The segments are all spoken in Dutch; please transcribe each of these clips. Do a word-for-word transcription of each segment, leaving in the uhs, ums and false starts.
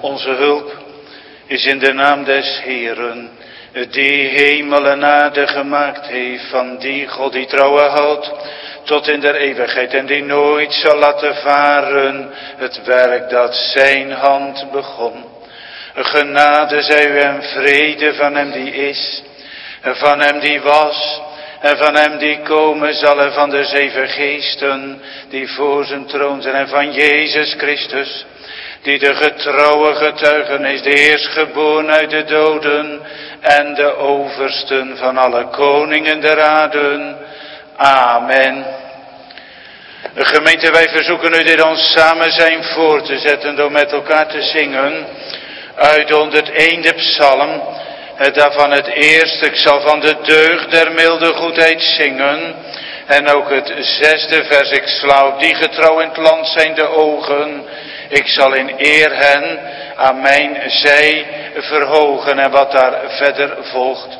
Onze hulp is in de naam des Heeren, die hemel en aarde gemaakt heeft, van die God die trouwe houdt tot in der eeuwigheid en die nooit zal laten varen het werk dat zijn hand begon. Genade zij u en vrede van hem die is, en van hem die was, en van hem die komen zal, en van de zeven geesten die voor zijn troon zijn, en van Jezus Christus, die de getrouwe getuigenis, de eerstgeboren uit de doden en de oversten van alle koningen der aarde. Amen. De gemeente, wij verzoeken u dit ons samen zijn voor te zetten door met elkaar te zingen uit de honderdéénde psalm. Daarvan het eerste, ik zal van de deugd der milde goedheid zingen. En ook het zesde vers, ik sla op die getrouw in het land zijn de ogen. Ik zal in eer hen aan mijn zij verhogen. En wat daar verder volgt.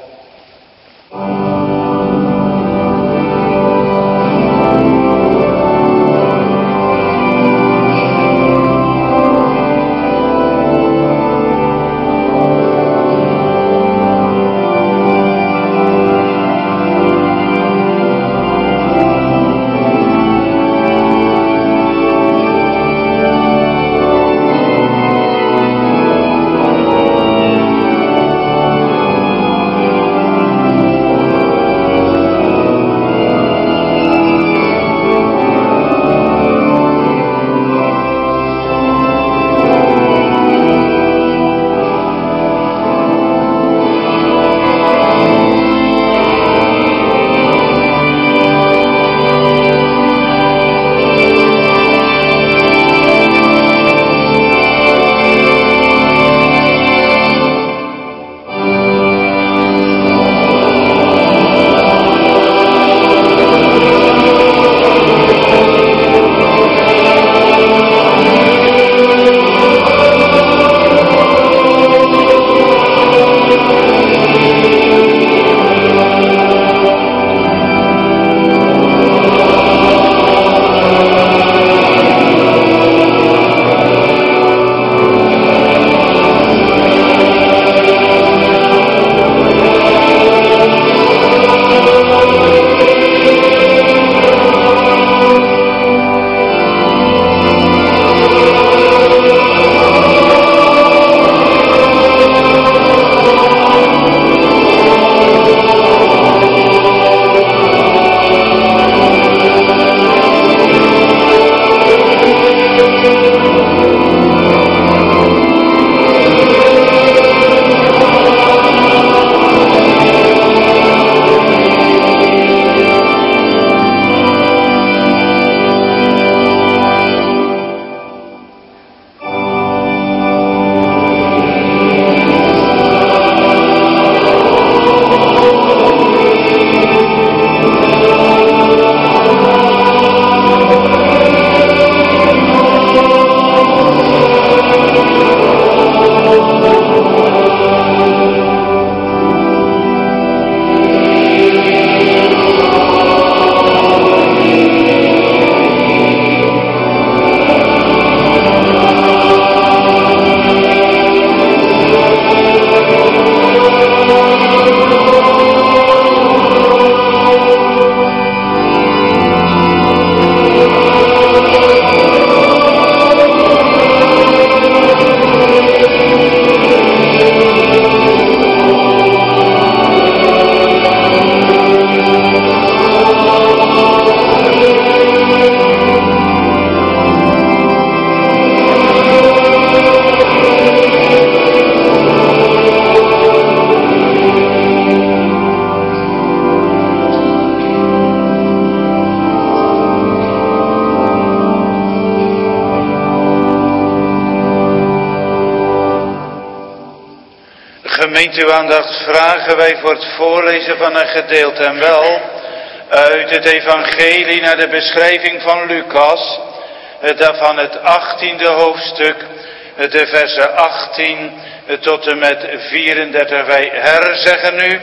Gemeente, uw aandacht vragen wij voor het voorlezen van een gedeelte en wel uit het evangelie naar de beschrijving van Lucas, daarvan het achttiende hoofdstuk, de versen achttien tot en met vierendertig. Wij herzeggen nu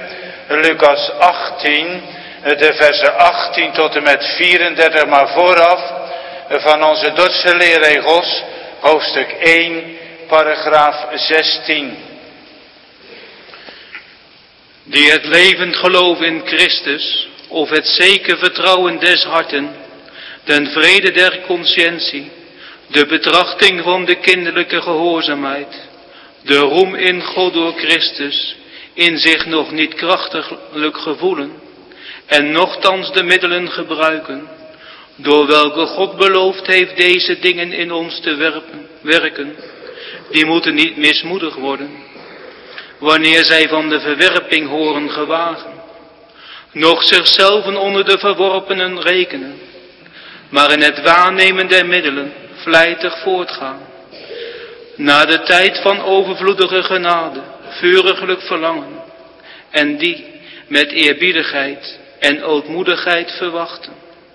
Lucas achttien, de versen achttien tot en met vierendertig, maar vooraf van onze Dordtse leerregels, hoofdstuk één, paragraaf zestien. Die het levend geloof in Christus, of het zeker vertrouwen des harten, den vrede der conscientie, de betrachting van de kinderlijke gehoorzaamheid, de roem in God door Christus, in zich nog niet krachtiglijk gevoelen, en nochtans de middelen gebruiken, door welke God beloofd heeft deze dingen in ons te werpen, werken, die moeten niet mismoedig worden, wanneer zij van de verwerping horen gewagen, noch zichzelf onder de verworpenen rekenen, maar in het waarnemen der middelen vlijtig voortgaan, na de tijd van overvloedige genade, vuriglijk verlangen, en die met eerbiedigheid en ootmoedigheid verwachten.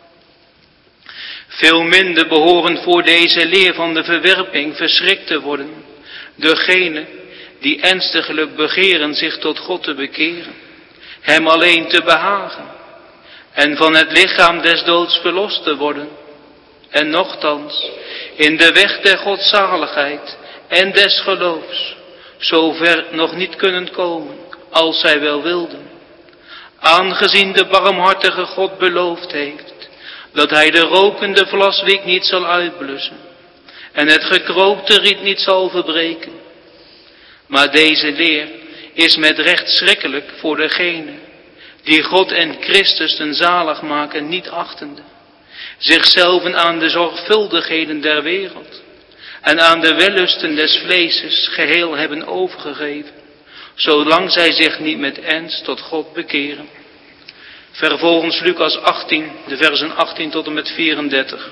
Veel minder behoren voor deze leer van de verwerping verschrikt te worden, degenen die ernstiglijk begeren zich tot God te bekeren, hem alleen te behagen, en van het lichaam des doods verlost te worden, en nochtans in de weg der godzaligheid en des geloofs zover nog niet kunnen komen, als zij wel wilden, aangezien de barmhartige God beloofd heeft, dat hij de rokende vlaswiek niet zal uitblussen, en het gekroopte riet niet zal verbreken. Maar deze leer is met recht schrikkelijk voor degene, die God en Christus ten zaligmaker niet achtende, zichzelf aan de zorgvuldigheden der wereld en aan de wellusten des vleeses geheel hebben overgegeven, zolang zij zich niet met ernst tot God bekeren. Vervolgens Lucas achttien, de versen achttien tot en met vierendertig.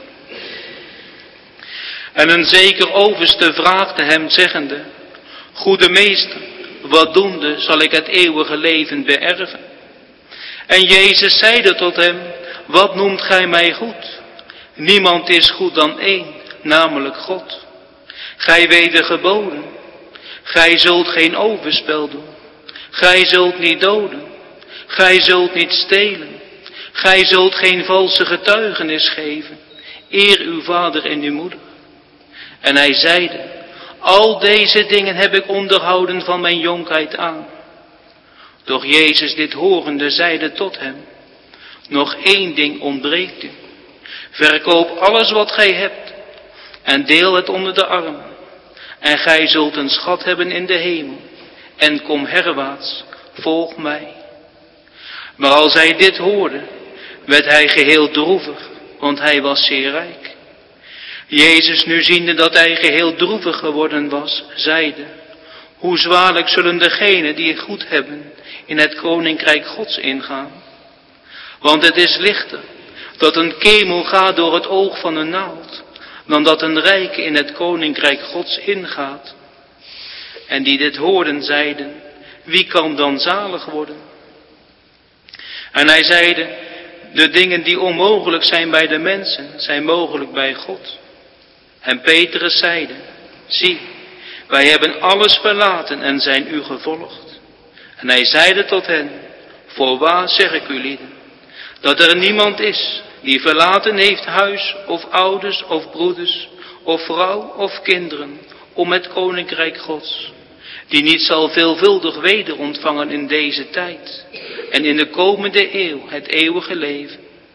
En een zeker overste vraagde hem zeggende: Goede meester, wat doende zal ik het eeuwige leven beërven? En Jezus zeide tot hem: Wat noemt gij mij goed? Niemand is goed dan één, namelijk God. Gij weet de geboden. Gij zult geen overspel doen. Gij zult niet doden. Gij zult niet stelen. Gij zult geen valse getuigenis geven. Eer uw vader en uw moeder. En hij zeide: Al deze dingen heb ik onderhouden van mijn jonkheid aan. Doch Jezus dit horende zeide tot hem: Nog één ding ontbreekt u. Verkoop alles wat gij hebt en deel het onder de armen. En gij zult een schat hebben in de hemel. En kom herwaarts, volg mij. Maar als hij dit hoorde, werd hij geheel droevig, want hij was zeer rijk. Jezus nu ziende dat hij geheel droevig geworden was, zeide: Hoe zwaarlijk zullen degenen die het goed hebben in het koninkrijk Gods ingaan. Want het is lichter dat een kemel gaat door het oog van een naald, dan dat een rijke in het koninkrijk Gods ingaat. En die dit hoorden zeiden: Wie kan dan zalig worden? En hij zeide: De dingen die onmogelijk zijn bij de mensen, zijn mogelijk bij God. En Petrus zeide: Zie, wij hebben alles verlaten en zijn u gevolgd. En hij zeide tot hen: Voorwaar zeg ik u lieden, dat er niemand is die verlaten heeft huis of ouders of broeders of vrouw of kinderen om het koninkrijk Gods, die niet zal veelvuldig weder ontvangen in deze tijd en in de komende eeuw het eeuwige leven.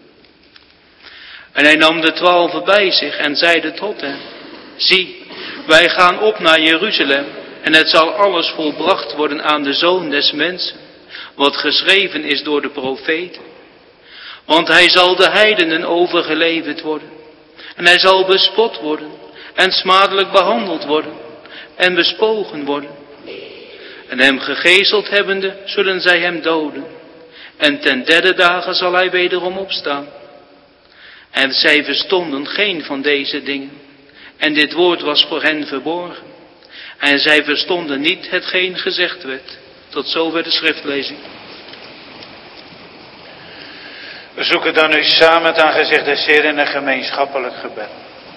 En hij nam de twaalfen bij zich en zeide tot hen: Zie, wij gaan op naar Jeruzalem en het zal alles volbracht worden aan de Zoon des mensen, wat geschreven is door de profeten. Want hij zal de heidenen overgeleverd worden. En hij zal bespot worden en smadelijk behandeld worden en bespogen worden. En hem gegezeld hebbende zullen zij hem doden. En ten derde dagen zal hij wederom opstaan. En zij verstonden geen van deze dingen. En dit woord was voor hen verborgen. En zij verstonden niet hetgeen gezegd werd. Tot zover de schriftlezing. We zoeken dan nu samen het aangezicht des Heer in een gemeenschappelijk gebed.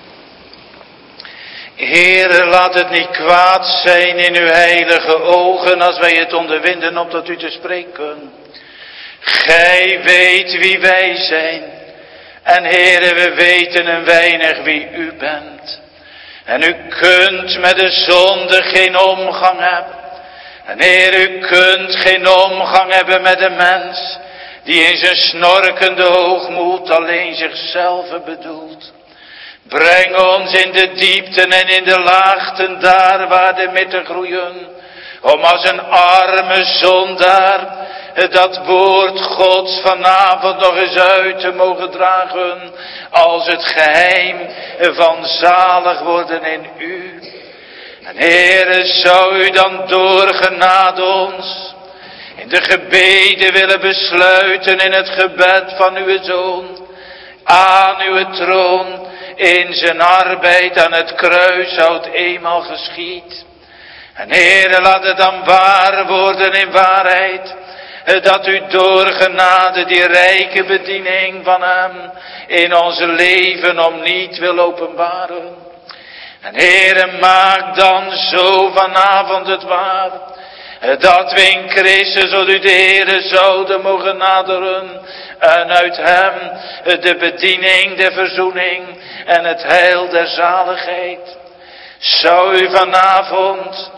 Heere, laat het niet kwaad zijn in uw heilige ogen als wij het onderwinden om tot u te spreken. Gij weet wie wij zijn. En Heere, we weten een weinig wie u bent. En u kunt met de zonde geen omgang hebben. En Heer, u kunt geen omgang hebben met de mens die in zijn snorkende hoogmoed alleen zichzelf bedoelt. Breng ons in de diepten en in de laagten daar waar de midden groeien, om als een arme zondaar dat woord Gods vanavond nog eens uit te mogen dragen als het geheim van zalig worden in u. En Heere, zou u dan door genade ons in de gebeden willen besluiten in het gebed van uw Zoon, aan uw troon, in zijn arbeid aan het kruis houdt eenmaal geschied. En Heere, laat het dan waar worden in waarheid, dat u door genade die rijke bediening van hem in onze leven om niet wil openbaren. En Heere, maak dan zo vanavond het waar, dat we in Christus tot u de Heere zouden mogen naderen en uit hem de bediening, de verzoening en het heil der zaligheid. Zou u vanavond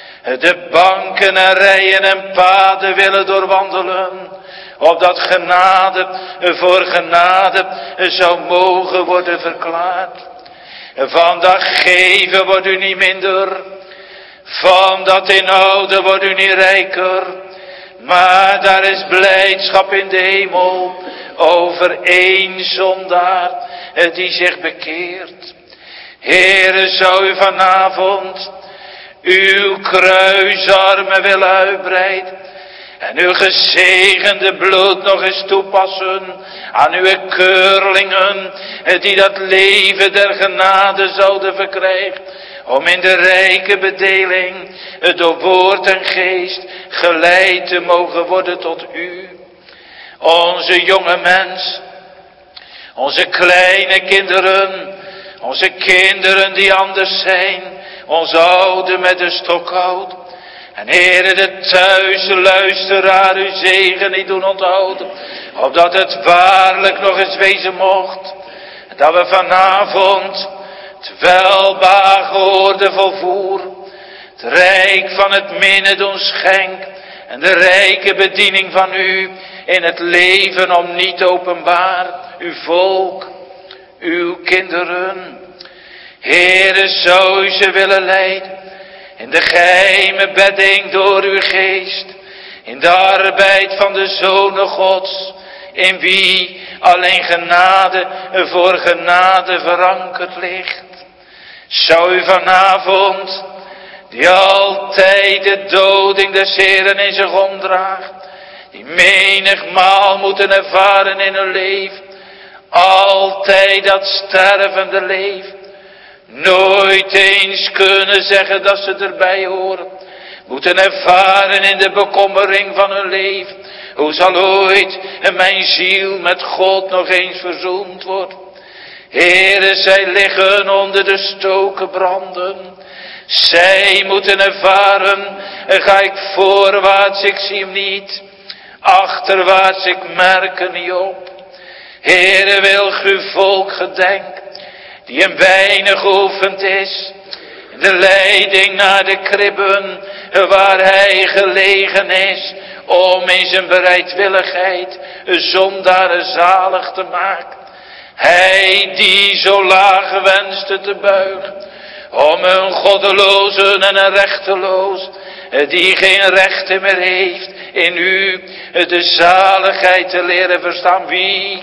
de banken en rijen en paden willen doorwandelen, opdat genade voor genade zou mogen worden verklaard. Van dat geven wordt u niet minder, van dat inhouden wordt u niet rijker, maar daar is blijdschap in de hemel over één zondaar die zich bekeert. Heere, zou u vanavond uw kruisarmen willen uitbreiden en uw gezegende bloed nog eens toepassen aan uw keurlingen die dat leven der genade zouden verkrijgen, om in de rijke bedeling door woord en geest geleid te mogen worden tot u. Onze jonge mens, onze kleine kinderen, onze kinderen die anders zijn, onze oude met de stokhout. En Heere, de thuis luisteraar uw zegen niet doen onthouden, opdat het waarlijk nog eens wezen mocht, dat we vanavond het welbehagen volvoer, het rijk van het minnen doen schenk en de rijke bediening van u in het leven om niet openbaar, uw volk, uw kinderen. Heere, zou u ze willen leiden in de geheime bedding door uw geest, in de arbeid van de Zonen Gods, in wie alleen genade voor genade verankerd ligt. Zou u vanavond, die altijd de doding des Heeren in zich omdraagt, die menigmaal moeten ervaren in hun leven, altijd dat stervende leven, nooit eens kunnen zeggen dat ze erbij horen, moeten ervaren in de bekommering van hun leven, hoe zal ooit mijn ziel met God nog eens verzoend worden? Heere, zij liggen onder de stoken branden. Zij moeten ervaren, ga ik voorwaarts, ik zie hem niet. Achterwaarts, ik merk er niet op. Heere, wil uw volk gedenken, die een weinig geoefend is, in de leiding naar de kribben, waar hij gelegen is, om in zijn bereidwilligheid zondaren zalig te maken. Hij die zo laag wenste te buigen, om een goddeloze en een rechteloos, die geen rechten meer heeft, in u de zaligheid te leren verstaan. Wie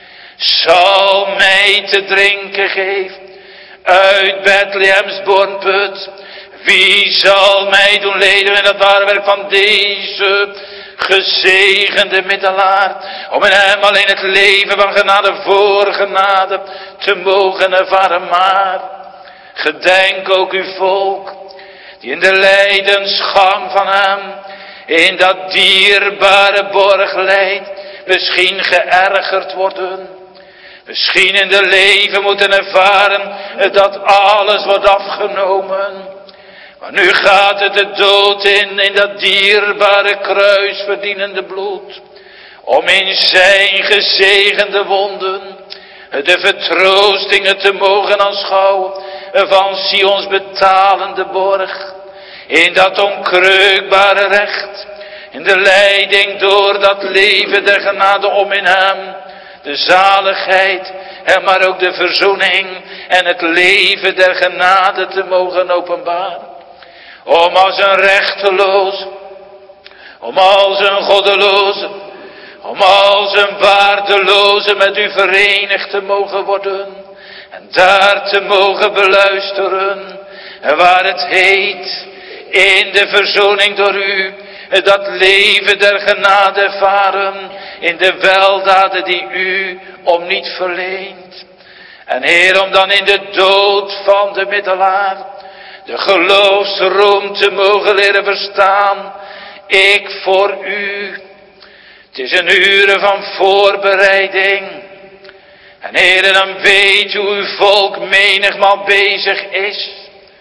zal mij te drinken geven uit Bethlehems bornput? Wie zal mij doen leden in het waarwerk van deze gezegende middelaar, om in hem alleen het leven van genade voor genade te mogen ervaren? Maar gedenk ook uw volk, die in de lijdensgang van hem, in dat dierbare borg leidt, misschien geërgerd worden, misschien in de leven moeten ervaren dat alles wordt afgenomen. Maar nu gaat het de dood in, in dat dierbare kruis verdienende bloed, om in zijn gezegende wonden de vertroostingen te mogen aanschouwen van Sions betalende borg. In dat onkreukbare recht, in de leiding door dat leven der genade om in hem. De zaligheid, en maar ook de verzoening en het leven der genade te mogen openbaren. Om als een rechteloos, om als een goddeloze, om als een waardeloze met u verenigd te mogen worden. En daar te mogen beluisteren, waar het heet, in de verzoening door u, dat leven der genade ervaren, in de weldaden die u om niet verleent. En Heer, om dan in de dood van de middelaar, de geloofsroem te mogen leren verstaan, ik voor u. Het is een uren van voorbereiding. En Heer, dan weet u hoe uw volk menigmaal bezig is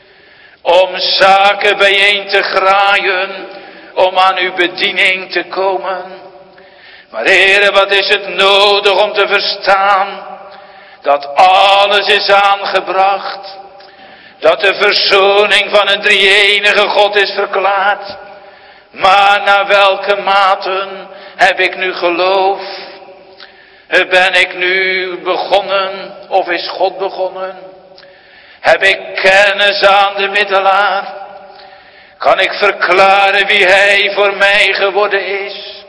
om zaken bijeen te graaien, om aan uw bediening te komen. Maar Heere, wat is het nodig om te verstaan dat alles is aangebracht, dat de verzoening van een drie-enige God is verklaard. Maar naar welke maten heb ik nu geloof? Ben ik nu begonnen of is God begonnen? Heb ik kennis aan de middelaar? Kan ik verklaren wie hij voor mij geworden is?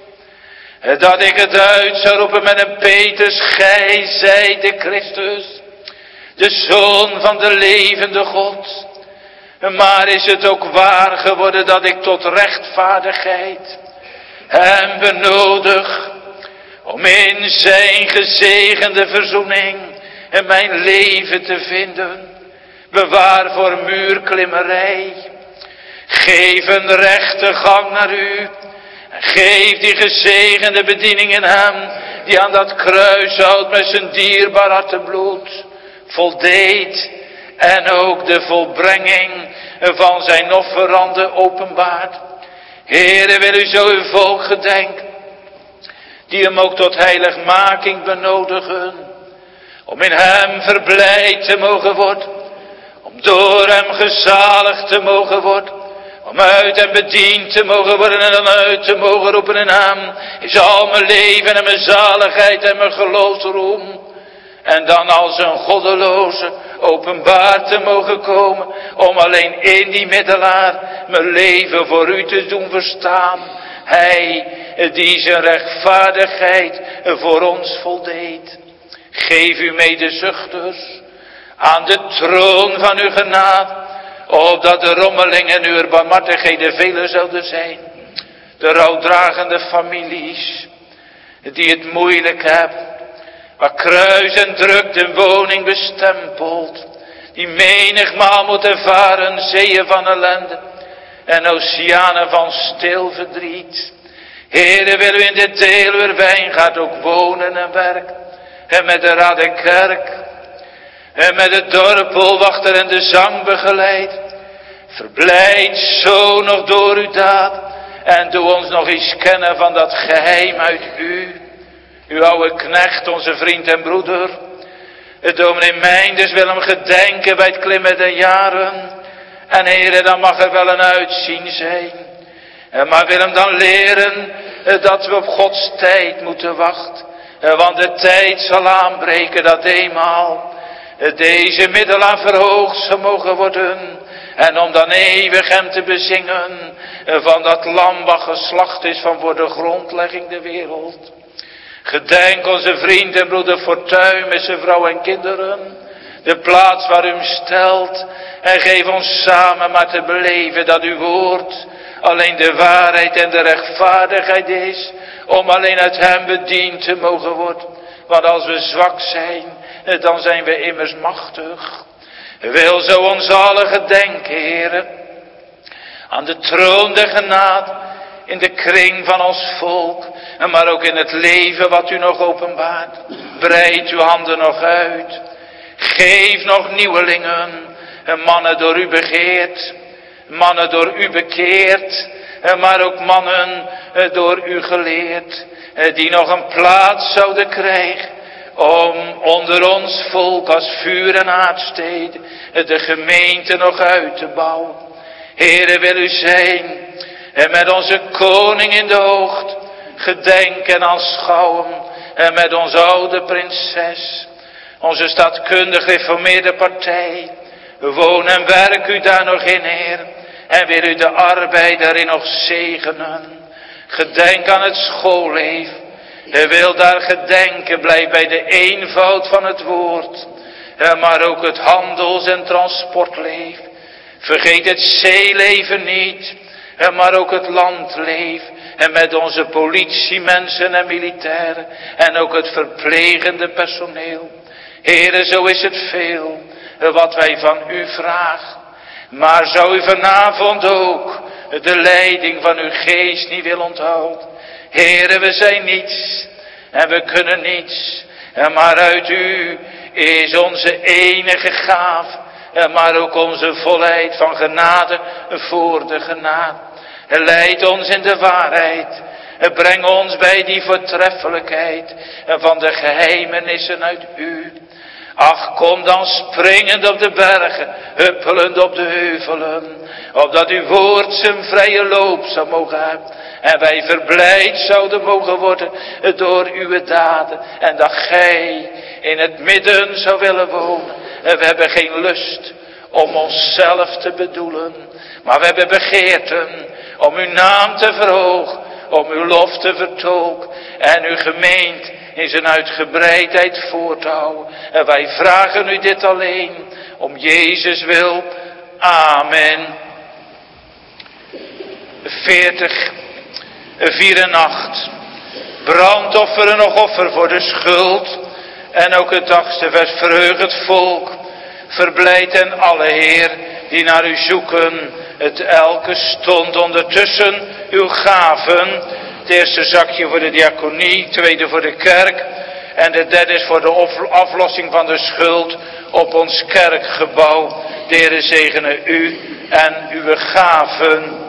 Dat ik het uit zou roepen met een Petrus, gij zijt de Christus, de Zoon van de levende God. Maar is het ook waar geworden dat ik tot rechtvaardigheid hem benodig, om in zijn gezegende verzoening in mijn leven te vinden? Bewaar voor muurklimmerij. Geef een rechte gang naar u. En geef die gezegende bediening in hem, die aan dat kruishout met zijn dierbaar hartebloed voldeed. En ook de volbrenging van zijn offerande openbaart. Heere, wil u zo uw volk gedenken, die hem ook tot heiligmaking benodigen, om in hem verblijd te mogen worden, om door hem gezaligd te mogen worden, om uit hem bediend te mogen worden en dan uit te mogen roepen in hem is al mijn leven en mijn zaligheid en mijn geloofsroem. En dan als een goddeloze openbaar te mogen komen, om alleen in die middelaar mijn leven voor u te doen verstaan. Hij die zijn rechtvaardigheid voor ons voldeed. Geef u medezuchters aan de troon van uw genade, opdat de rommeling en uw barmhartigheden vele zouden zijn. De rouwdragende families die het moeilijk hebben, waar kruis en druk de woning bestempelt, die menigmaal moet ervaren zeeën van ellende en oceanen van stil verdriet. Heere, wil u in dit deel uw wijngaard ook wonen en werken, en met de raad en kerk, en met de dorpelwachter en de zang begeleid. Verblijd zo nog door uw daad, en doe ons nog eens kennen van dat geheim uit u. Uw oude knecht, onze vriend en broeder, het dominee Meinders wil hem gedenken bij het klimmen der jaren. En Heere, dan mag er wel een uitzien zijn. Maar wil hem dan leren dat we op Gods tijd moeten wachten. Want de tijd zal aanbreken dat eenmaal deze middelaar verhoogd zal mogen worden. En om dan eeuwig hem te bezingen van dat lam wat geslacht is van voor de grondlegging der wereld. Gedenk onze vriend en broeder Fortuin met zijn vrouw en kinderen. De plaats waar u hem stelt. En geef ons samen maar te beleven dat uw woord alleen de waarheid en de rechtvaardigheid is. Om alleen uit hem bediend te mogen worden. Want als we zwak zijn, dan zijn we immers machtig. Wil zo ons allen gedenken, Heere, aan de troon der genade, in de kring van ons volk, maar ook in het leven wat u nog openbaart. Breid uw handen nog uit. Geef nog nieuwelingen, mannen door u begeerd, mannen door u bekeerd, maar ook mannen door u geleerd, die nog een plaats zouden krijgen Om onder ons volk als vuur en aardsteden de gemeente nog uit te bouwen. Heere, wil u zijn en met onze koning in de hoogte gedenken en aanschouwen. En met onze oude prinses, onze staatkundig reformeerde partij. Woon en werk u daar nog in, Heer. En wil u de arbeid daarin nog zegenen. Gedenk aan het schoolleven. U wil daar gedenken, blijf bij de eenvoud van het woord. Maar ook het handels- en transportleven. Vergeet het zeeleven niet. Maar ook het landleven. En met onze politiemensen en militairen. En ook het verplegende personeel. Heere, zo is het veel wat wij van u vragen. Maar zou u vanavond ook de leiding van uw geest niet willen onthouden. Heere, we zijn niets en we kunnen niets. Maar uit u is onze enige gave. Maar ook onze volheid van genade voor de genade. Leid ons in de waarheid. Breng ons bij die voortreffelijkheid van de geheimenissen uit u. Ach, kom dan springend op de bergen, huppelend op de heuvelen, opdat uw woord zijn vrije loop zou mogen hebben. En wij verblijd zouden mogen worden door uw daden. En dat gij in het midden zou willen wonen. En we hebben geen lust om onszelf te bedoelen, maar we hebben begeerten om uw naam te verhogen, om uw lof te vertolken en uw gemeente in zijn uitgebreidheid voor te houden. En wij vragen u dit alleen om Jezus wil. Amen. veertig, vier en acht. Brandoffer en nog offer voor de schuld. En ook het achtste vers. Verheug het volk. Verblijd en alle, Heer, die naar u zoeken. Het elke stond ondertussen uw gaven. Het eerste zakje voor de diaconie, het tweede voor de kerk. En de derde is voor de aflossing van de schuld op ons kerkgebouw. De Heere zegene u en uw gaven.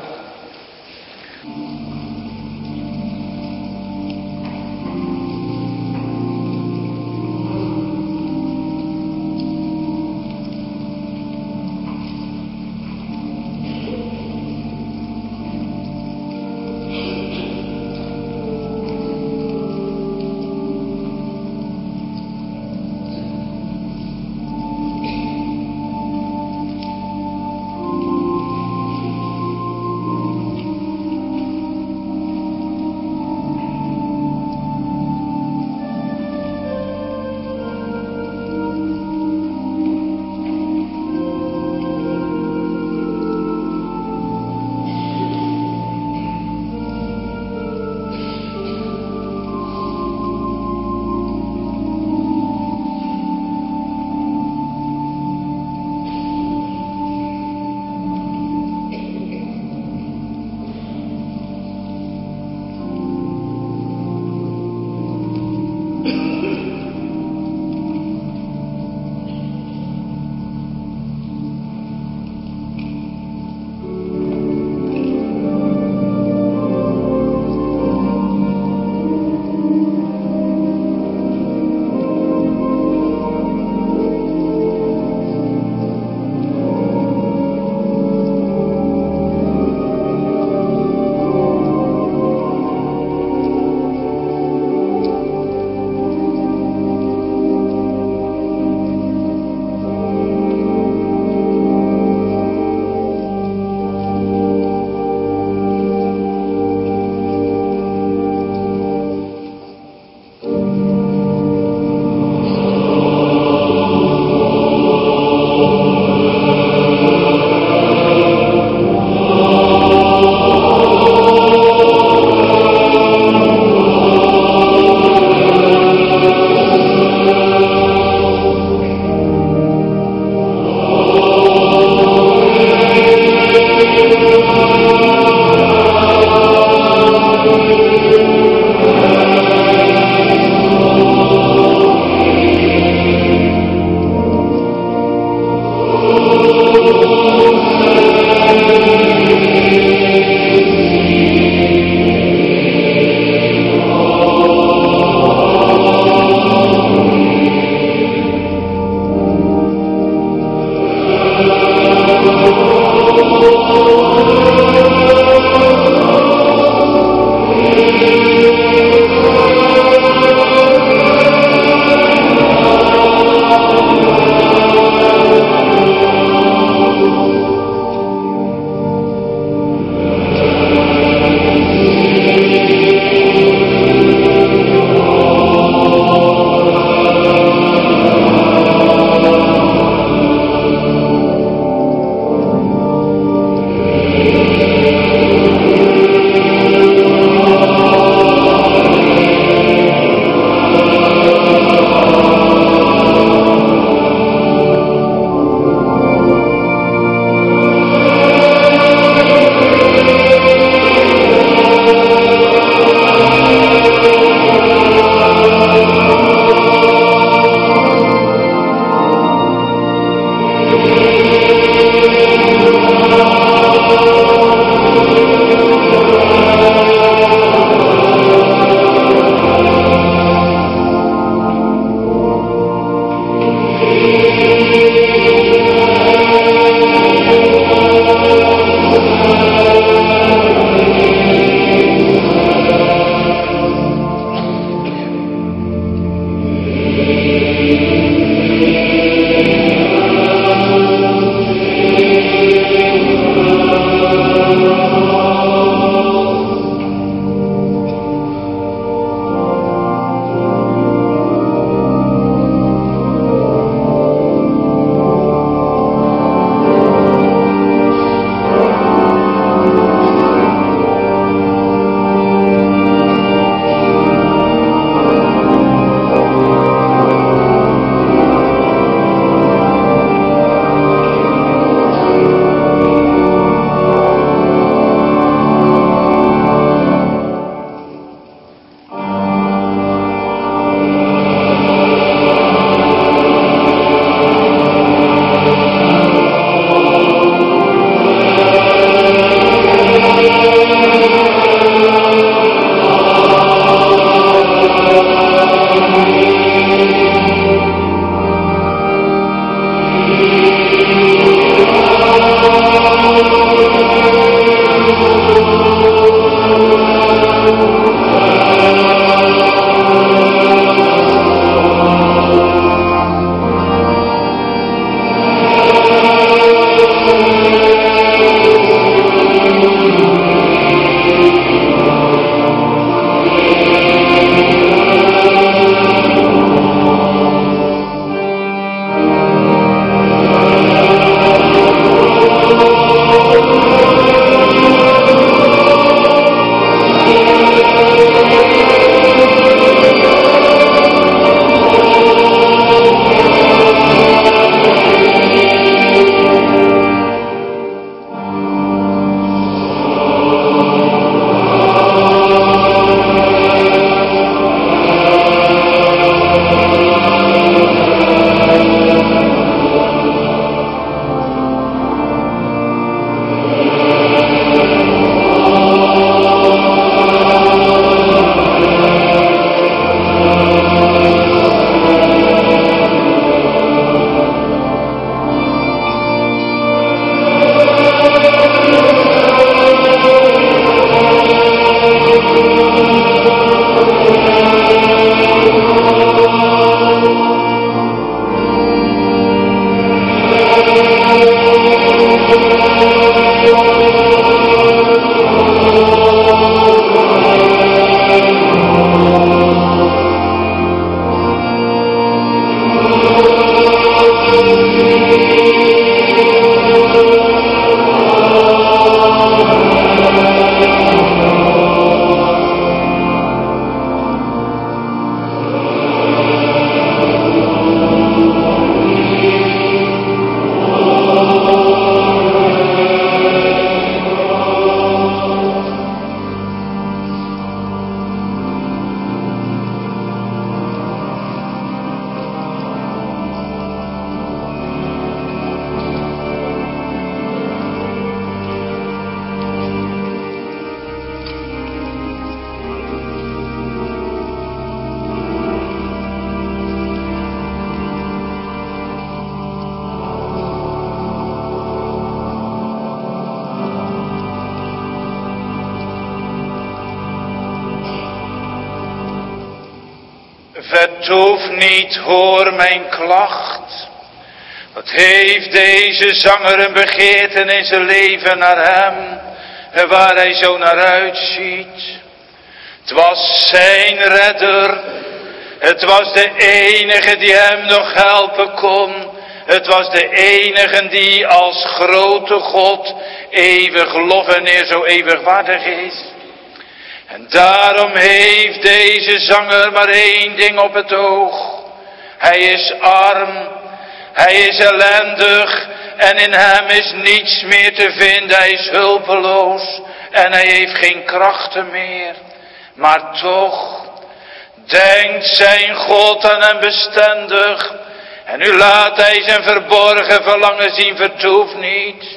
Vertoef niet, hoor mijn klacht. Wat heeft deze zanger een begeerte in zijn leven naar hem, waar hij zo naar uitziet. Het was zijn redder, het was de enige die hem nog helpen kon. Het was de enige die als grote God eeuwig lof en eer zo eeuwigwaardig is. En daarom heeft deze zanger maar één ding op het oog. Hij is arm, hij is ellendig en in hem is niets meer te vinden. Hij is hulpeloos en hij heeft geen krachten meer. Maar toch denkt zijn God aan hem bestendig. En nu laat hij zijn verborgen verlangen zien, vertoef niet.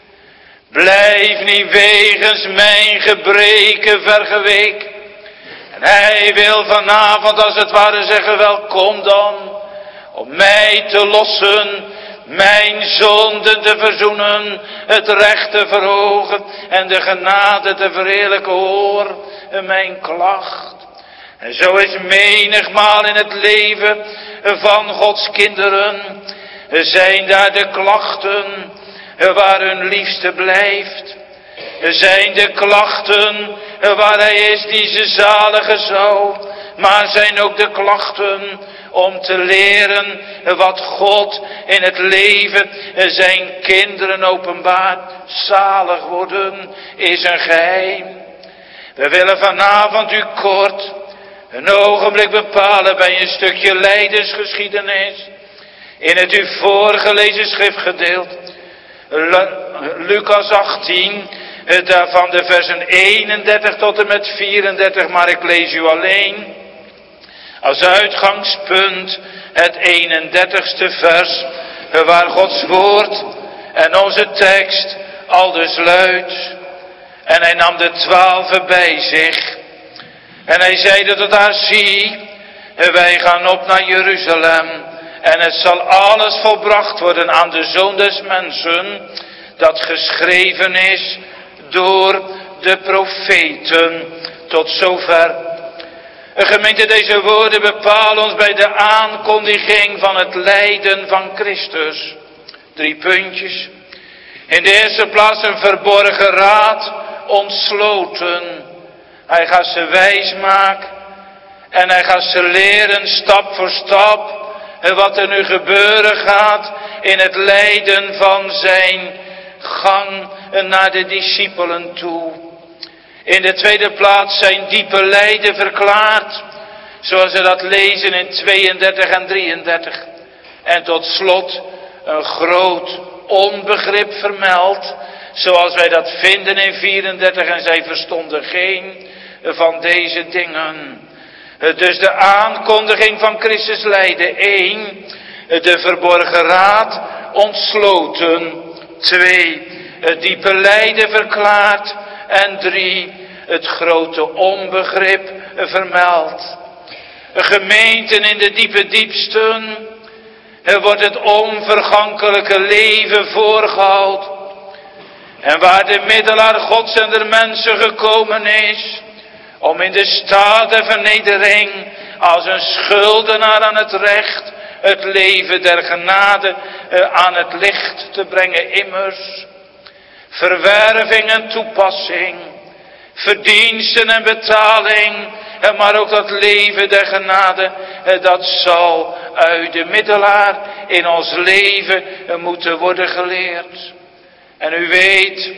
Blijf niet wegens mijn gebreken vergeweken. En hij wil vanavond als het ware zeggen, welkom dan. Om mij te lossen, mijn zonden te verzoenen, het recht te verhogen en de genade te verheerlijken, hoor mijn klacht. En zo is menigmaal in het leven van Gods kinderen, zijn daar de klachten waar hun liefste blijft. Zijn de klachten waar hij is die ze zaligen zou, maar zijn ook de klachten om te leren wat God in het leven zijn kinderen openbaart. Zalig worden is een geheim. We willen vanavond u kort een ogenblik bepalen bij een stukje lijdensgeschiedenis in het u voorgelezen schriftgedeelte. Lucas achttien, daarvan de versen eenendertig tot en met vierendertig, maar ik lees u alleen als uitgangspunt het eenendertigste vers, waar Gods woord en onze tekst aldus luidt. En hij nam de twaalfe bij zich en hij zeide tot haar, zie, wij gaan op naar Jeruzalem en het zal alles volbracht worden aan de Zoon des Mensen, dat geschreven is door de profeten. Tot zover. Gemeente, deze woorden bepalen ons bij de aankondiging van het lijden van Christus. Drie puntjes. In de eerste plaats een verborgen raad, ontsloten. Hij gaat ze wijs maken en hij gaat ze leren stap voor stap wat er nu gebeuren gaat in het lijden van zijn gang naar de discipelen toe. In de tweede plaats zijn diepe lijden verklaard, zoals we dat lezen in tweeëndertig en drieëndertig. En tot slot een groot onbegrip vermeld, zoals wij dat vinden in vierendertig. En zij verstonden geen van deze dingen. Dus de aankondiging van Christus lijden. één. De verborgen raad ontsloten. twee. Het diepe lijden verklaard. En drie. Het grote onbegrip vermeld. Gemeenten in de diepe diepsten. Er wordt het onvergankelijke leven voorgehouden. En waar de middelaar Gods en der mensen gekomen is, om in de staat der vernedering als een schuldenaar aan het recht het leven der genade aan het licht te brengen. Immers, verwerving en toepassing, verdiensten en betaling, maar ook dat leven der genade, dat zal uit de middelaar in ons leven moeten worden geleerd. En u weet,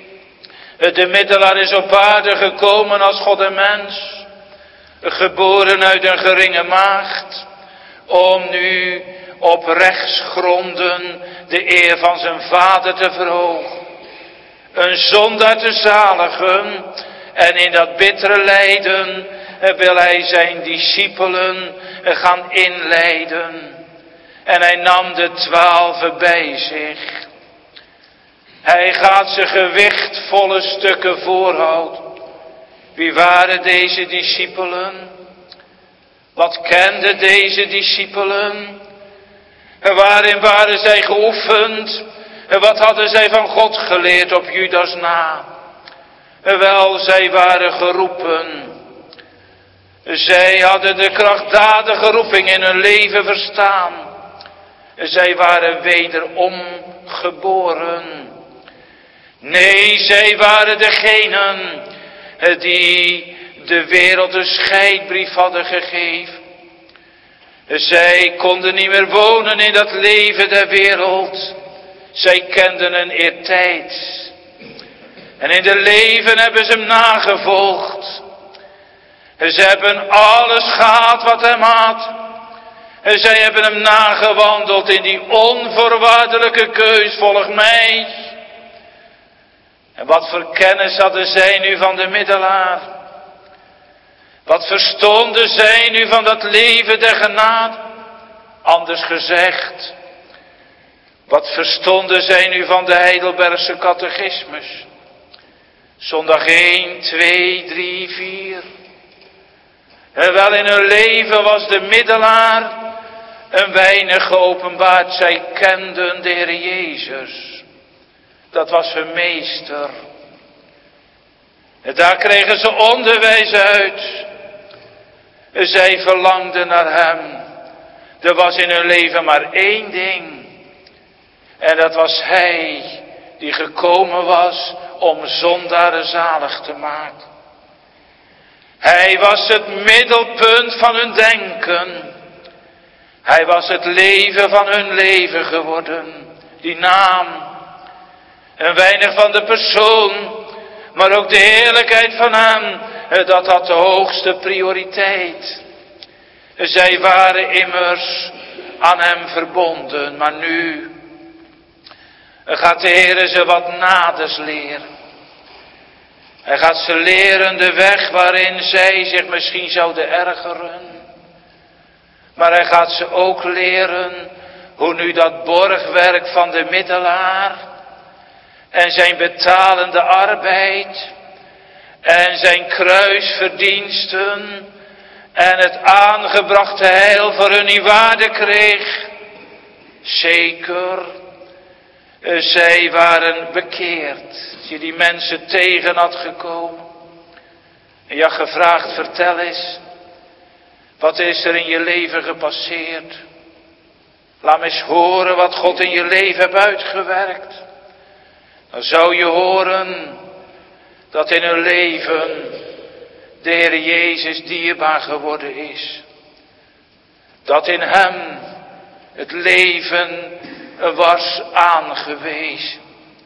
de middelaar is op aarde gekomen als God en mens, geboren uit een geringe maagd, om nu op rechtsgronden de eer van zijn vader te verhogen. Een zondaar te zaligen, en in dat bittere lijden wil hij zijn discipelen gaan inleiden. En hij nam de twaalfe bij zich. Hij gaat ze gewichtvolle stukken voorhouden. Wie waren deze discipelen? Wat kenden deze discipelen? Waarin waren zij geoefend? Wat hadden zij van God geleerd op Judas na? Wel, zij waren geroepen. Zij hadden de krachtdadige roeping in hun leven verstaan. Zij waren wederom geboren. Nee, zij waren degenen die de wereld een scheidbrief hadden gegeven. Zij konden niet meer wonen in dat leven der wereld. Zij kenden een eertijds. En in de leven hebben ze hem nagevolgd. Ze hebben alles gehad wat hem had. En zij hebben hem nagewandeld in die onvoorwaardelijke keus, volg mij. En wat voor kennis hadden zij nu van de middelaar? Wat verstonden zij nu van dat leven der genade? Anders gezegd, wat verstonden zij nu van de Heidelbergse catechismus? Zondag één, twee, drie, vier. En wel in hun leven was de middelaar een weinig geopenbaard. Zij kenden de Heer Jezus. Dat was hun meester. En daar kregen ze onderwijs uit. Zij verlangden naar hem. Er was in hun leven maar één ding. En dat was hij die gekomen was om zondaren zalig te maken. Hij was het middelpunt van hun denken. Hij was het leven van hun leven geworden. Die naam. Een weinig van de persoon. Maar ook de heerlijkheid van hem. Dat had de hoogste prioriteit. Zij waren immers aan hem verbonden. Maar nu gaat de Heer ze wat naders leren. Hij gaat ze leren de weg waarin zij zich misschien zouden ergeren. Maar hij gaat ze ook leren hoe nu dat borgwerk van de middelaar en zijn betalende arbeid en zijn kruisverdiensten en het aangebrachte heil voor hun niet waarde kreeg. Zeker, zij waren bekeerd. Als je die mensen tegen had gekomen. En je had gevraagd, vertel eens. Wat is er in je leven gepasseerd? Laat me eens horen wat God in je leven heeft uitgewerkt. Dan zou je horen dat in hun leven de Heer Jezus dierbaar geworden is. Dat in hem het leven was aangewezen.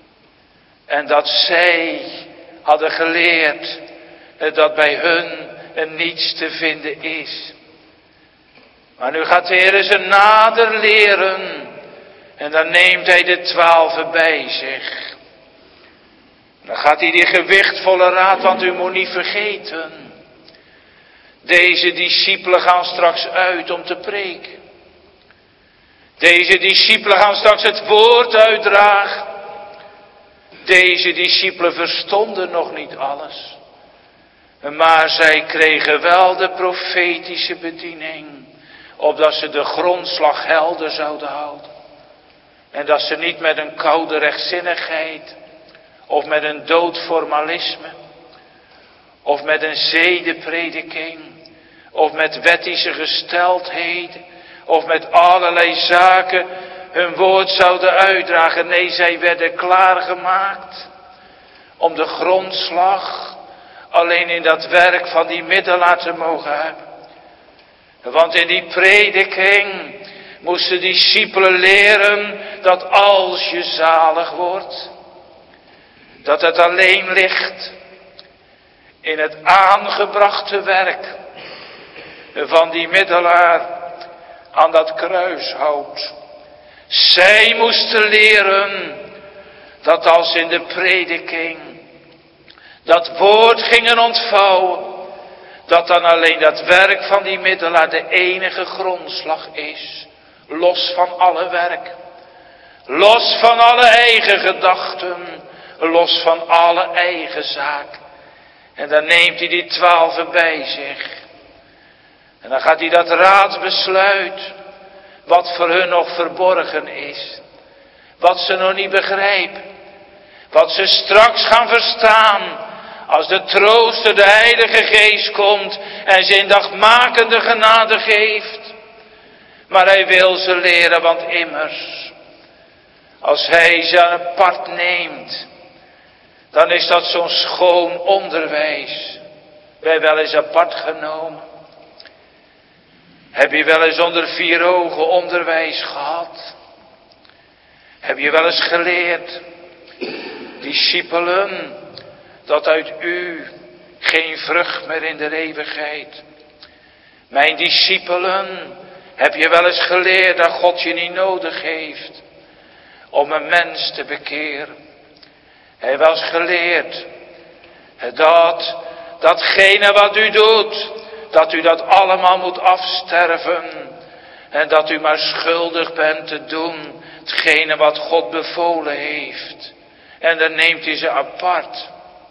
En dat zij hadden geleerd dat bij hun niets te vinden is. Maar nu gaat de Heer ze nader leren. En dan neemt hij de twaalfen bij zich. Dan gaat hij die gewichtvolle raad, want u moet niet vergeten. Deze discipelen gaan straks uit om te preken. Deze discipelen gaan straks het woord uitdragen. Deze discipelen verstonden nog niet alles. Maar zij kregen wel de profetische bediening. Opdat ze de grondslag helder zouden houden. En dat ze niet met een koude rechtzinnigheid. Of met een dood formalisme. Of met een zedenprediking. Of met wettische gesteldheden. Of met allerlei zaken hun woord zouden uitdragen. Nee, zij werden klaargemaakt. Om de grondslag alleen in dat werk van die middelaar te mogen hebben. Want in die prediking moesten discipelen leren dat als je zalig wordt, dat het alleen ligt in het aangebrachte werk van die middelaar aan dat kruishout. Zij moesten leren dat als in de prediking dat woord gingen ontvouwen, dat dan alleen dat werk van die middelaar de enige grondslag is. Los van alle werk. Los van alle eigen gedachten. Los van alle eigen zaak. En dan neemt hij die twaalfen bij zich. En dan gaat hij dat raadsbesluit, wat voor hun nog verborgen is. Wat ze nog niet begrijpen. Wat ze straks gaan verstaan Als de trooster, de Heilige Geest komt en zijn dagmakende genade geeft. Maar hij wil ze leren, want immers, als hij ze apart neemt, dan is dat zo'n schoon onderwijs. Wij wel eens apart genomen. Heb je wel eens onder vier ogen onderwijs gehad? Heb je wel eens geleerd, discipelen, dat uit u geen vrucht meer in de eeuwigheid? Mijn discipelen, heb je wel eens geleerd dat God je niet nodig heeft om een mens te bekeren? Hij heeft wel eens geleerd dat datgene wat u doet, dat u dat allemaal moet afsterven. En dat u maar schuldig bent te doen hetgene wat God bevolen heeft. En dan neemt hij ze apart.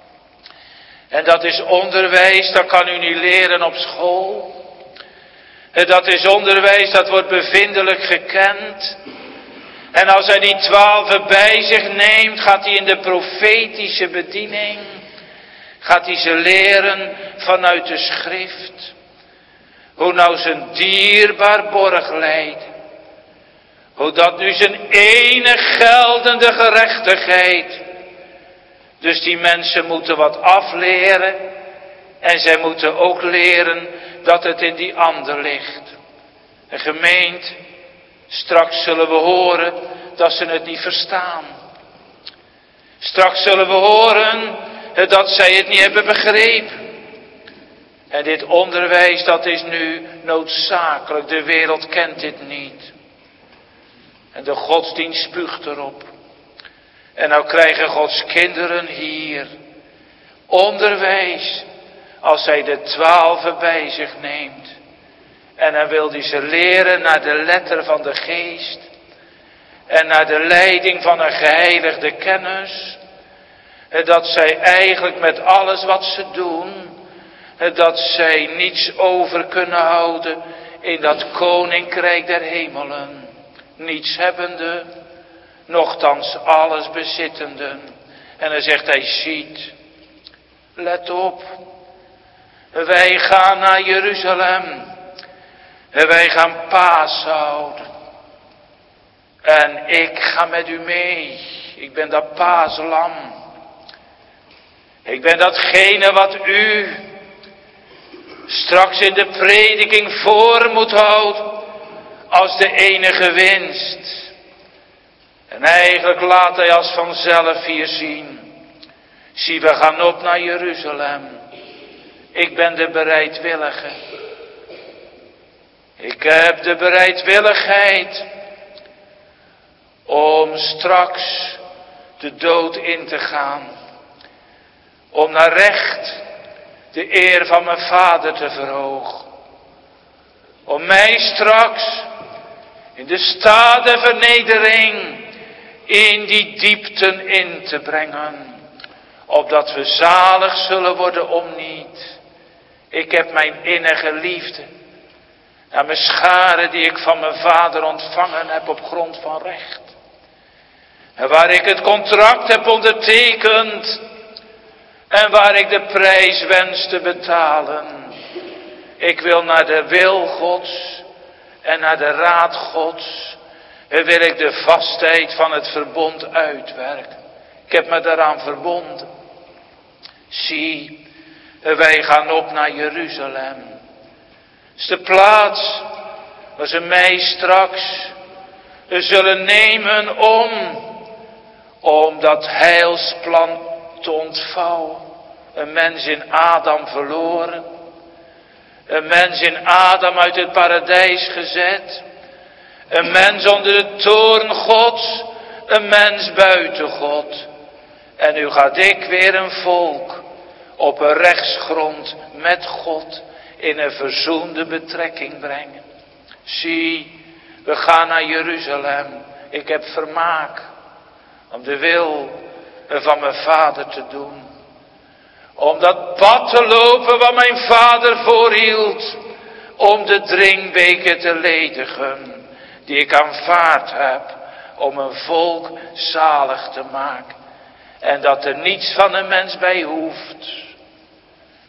En dat is onderwijs, dat kan u niet leren op school. En dat is onderwijs, dat wordt bevindelijk gekend. En als hij die twaalfen bij zich neemt, gaat hij in de profetische bediening, gaat hij ze leren vanuit de schrift. Hoe nou zijn dierbaar borg leidt. Hoe dat nu zijn enig geldende gerechtigheid. Dus die mensen moeten wat afleren. En zij moeten ook leren dat het in die ander ligt. En gemeente, straks zullen we horen dat ze het niet verstaan. Straks zullen we horen dat zij het niet hebben begrepen. En dit onderwijs, dat is nu noodzakelijk. De wereld kent dit niet. En de godsdienst spuugt erop. En nou krijgen Gods kinderen hier onderwijs als hij de twaalfen bij zich neemt. En dan wil hij ze leren naar de letter van de geest. En naar de leiding van een geheiligde kennis. En dat zij eigenlijk met alles wat ze doen, dat zij niets over kunnen houden in dat koninkrijk der hemelen. Niets hebbende, nochtans alles bezittende. En dan zegt hij, ziet, let op. Wij gaan naar Jeruzalem. En wij gaan Paas houden. En ik ga met u mee. Ik ben dat paaslam. Ik ben datgene wat u straks in de prediking voor moet houden als de enige winst. En eigenlijk laat hij als vanzelf hier zien. Zie, we gaan op naar Jeruzalem. Ik ben de bereidwillige. Ik heb de bereidwilligheid om straks de dood in te gaan. Om naar recht de eer van mijn vader te verhogen. Om mij straks in de stade vernedering in die diepten in te brengen. Opdat we zalig zullen worden om niet. Ik heb mijn innige liefde naar mijn scharen die ik van mijn vader ontvangen heb op grond van recht. En waar ik het contract heb ondertekend. En waar ik de prijs wens te betalen. Ik wil naar de wil Gods en naar de raad Gods. En wil ik de vastheid van het verbond uitwerken. Ik heb me daaraan verbonden. Zie, wij gaan op naar Jeruzalem. Het is de plaats waar ze mij straks zullen nemen om, om dat heilsplan te ontvouwen. Een mens in Adam verloren. Een mens in Adam uit het paradijs gezet. Een mens onder de toorn Gods. Een mens buiten God. En nu gaat ik weer een volk op een rechtsgrond met God in een verzoende betrekking brengen. Zie, we gaan naar Jeruzalem. Ik heb vermaak om de wil van mijn vader te doen. Om dat pad te lopen wat mijn vader voorhield. Om de drinkbeker te ledigen die ik aanvaard heb. Om een volk zalig te maken. En dat er niets van een mens bij hoeft.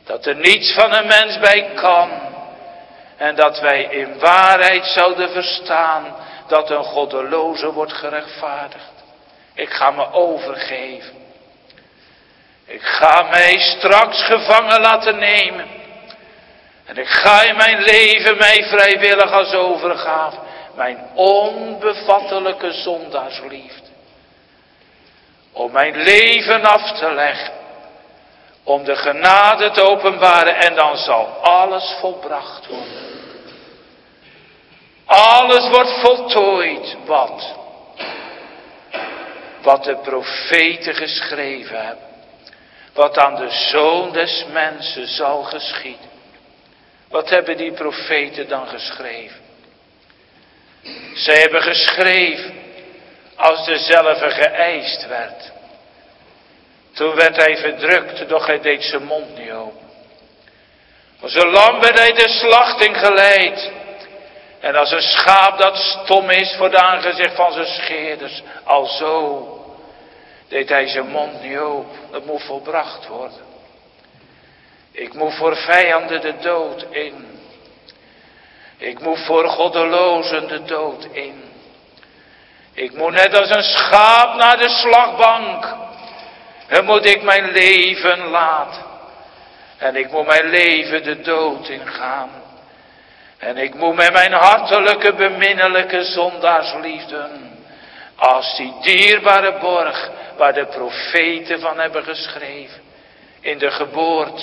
Dat er niets van een mens bij kan. En dat wij in waarheid zouden verstaan dat een goddeloze wordt gerechtvaardigd. Ik ga me overgeven. Ik ga mij straks gevangen laten nemen. En ik ga in mijn leven mij vrijwillig als overgave. Mijn onbevattelijke zondaarsliefde. Om mijn leven af te leggen. Om de genade te openbaren. En dan zal alles volbracht worden. Alles wordt voltooid. Wat? Wat de profeten geschreven hebben. Wat aan de Zoon des Mensen zal geschieden. Wat hebben die profeten dan geschreven? Zij hebben geschreven als dezelfde geëist werd. Toen werd hij verdrukt, doch hij deed zijn mond niet open. Als een lam werd hij de slachting geleid. En als een schaap dat stom is voor de aangezicht van zijn scheerders. Alzo deed hij zijn mond niet open. Dat moet volbracht worden. Ik moet voor vijanden de dood in. Ik moet voor goddelozen de dood in. Ik moet net als een schaap naar de slagbank. Dan moet ik mijn leven laten. En ik moet mijn leven de dood ingaan. En ik moet met mijn hartelijke, beminnelijke zondaarsliefden. Als die dierbare borg waar de profeten van hebben geschreven. In de geboorte.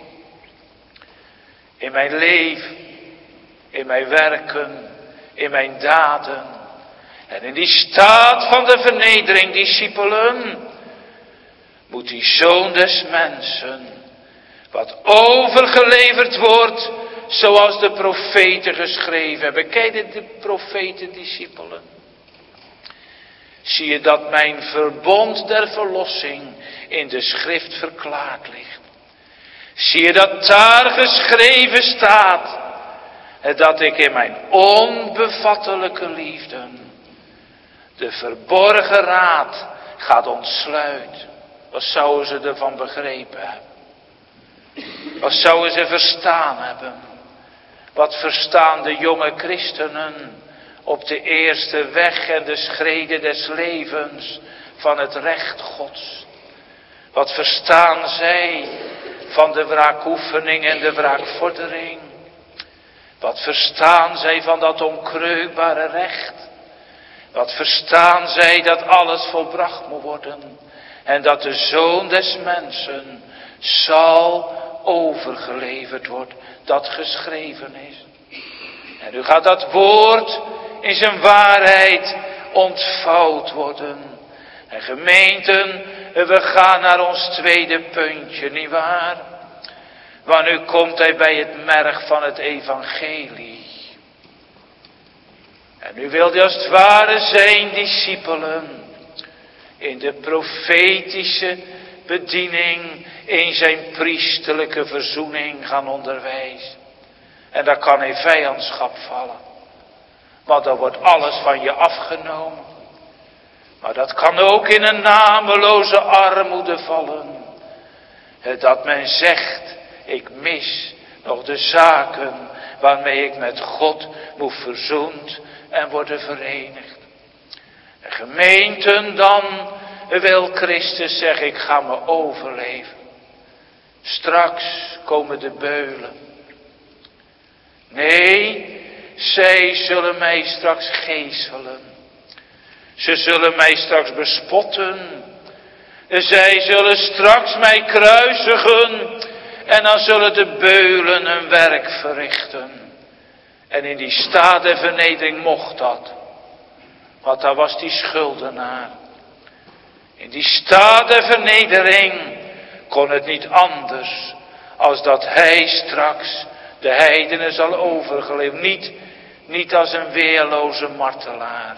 In mijn leven. In mijn werken. In mijn daden. En in die staat van de vernedering, discipelen. Moet die Zoon des Mensen. Wat overgeleverd wordt. Zoals de profeten geschreven hebben. Kijk de profeten, discipelen. Zie je dat mijn verbond der verlossing in de schrift verklaard ligt. Zie je dat daar geschreven staat. Dat ik in mijn onbevattelijke liefde de verborgen raad gaat ontsluiten. Wat zouden ze ervan begrepen hebben? Wat zouden ze verstaan hebben? Wat verstaan de jonge christenen op de eerste weg en de schreden des levens van het recht Gods? Wat verstaan zij van de wraakoefening en de wraakvordering? Wat verstaan zij van dat onkreukbare recht? Wat verstaan zij dat alles volbracht moet worden? En dat de Zoon des Mensen zal overgeleverd worden. Dat geschreven is. En nu gaat dat woord in zijn waarheid ontvouwd worden. En gemeenten, we gaan naar ons tweede puntje, nietwaar? Want nu komt hij bij het merg van het evangelie. En nu wil hij als het ware zijn discipelen in de profetische bediening, in zijn priesterlijke verzoening gaan onderwijzen. En daar kan in vijandschap vallen. Want dan wordt alles van je afgenomen. Maar dat kan ook in een nameloze armoede vallen. Dat men zegt, ik mis nog de zaken waarmee ik met God moet verzoend en worden verenigd. De gemeenten dan wil Christus zeggen, ik ga me overleven. Straks komen de beulen. Nee, zij zullen mij straks geeselen. Ze zullen mij straks bespotten. Zij zullen straks mij kruisigen. En dan zullen de beulen hun werk verrichten. En in die staat der vernedering mocht dat. Want daar was die schuldenaar. In die staat der vernedering kon het niet anders. Als dat hij straks de heidenen zal overgeleverd. Niet, niet als een weerloze martelaar.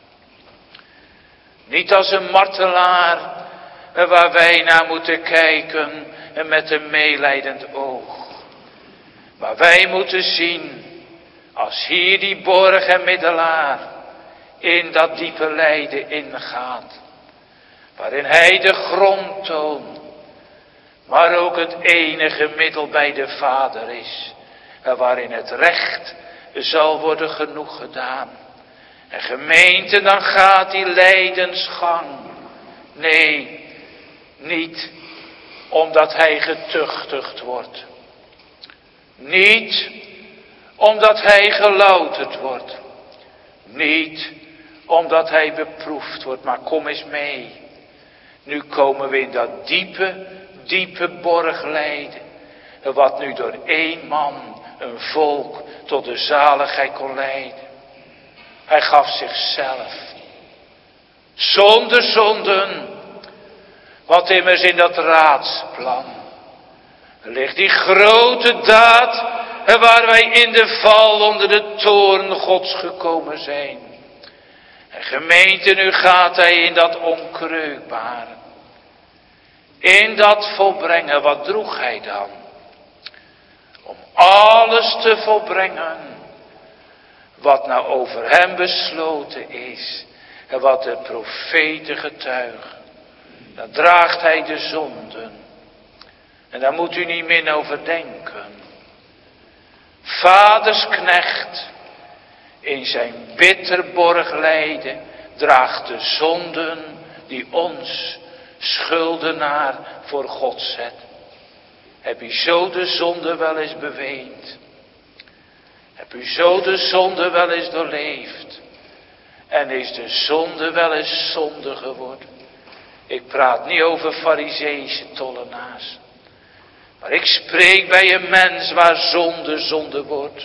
Niet als een martelaar waar wij naar moeten kijken en met een meelijdend oog. Maar wij moeten zien, als hier die borg en middelaar in dat diepe lijden ingaat. Waarin hij de grond toont. maar ook het enige middel bij de Vader is, en waarin het recht zal worden genoeg gedaan. En gemeente, dan gaat die lijdensgang. Nee, niet omdat hij getuchtigd wordt. Niet omdat hij gelouterd wordt. Niet omdat hij beproefd wordt, maar kom eens mee. Nu komen we in dat diepe, diepe borglijden. Wat nu door één man, een volk, tot de zaligheid kon leiden. Hij gaf zichzelf. Zonder zonden. Wat immers in dat raadsplan. Er ligt die grote daad. Waar wij in de val onder de toorn Gods gekomen zijn. En gemeente, nu gaat hij in dat onkreukbare. In dat volbrengen, wat droeg hij dan? Om alles te volbrengen. Wat nou over hem besloten is. En wat de profeten getuigen. Dan draagt hij de zonden. En daar moet u niet min over denken. Vaders knecht. In zijn bitter borglijden draagt de zonden die ons schuldenaar voor God zet. Heb u zo de zonde wel eens beweend? Heb u zo de zonde wel eens doorleefd? En is de zonde wel eens zonde geworden? Ik praat niet over Farizeeëse tollenaars. Maar ik spreek bij een mens waar zonde zonde wordt.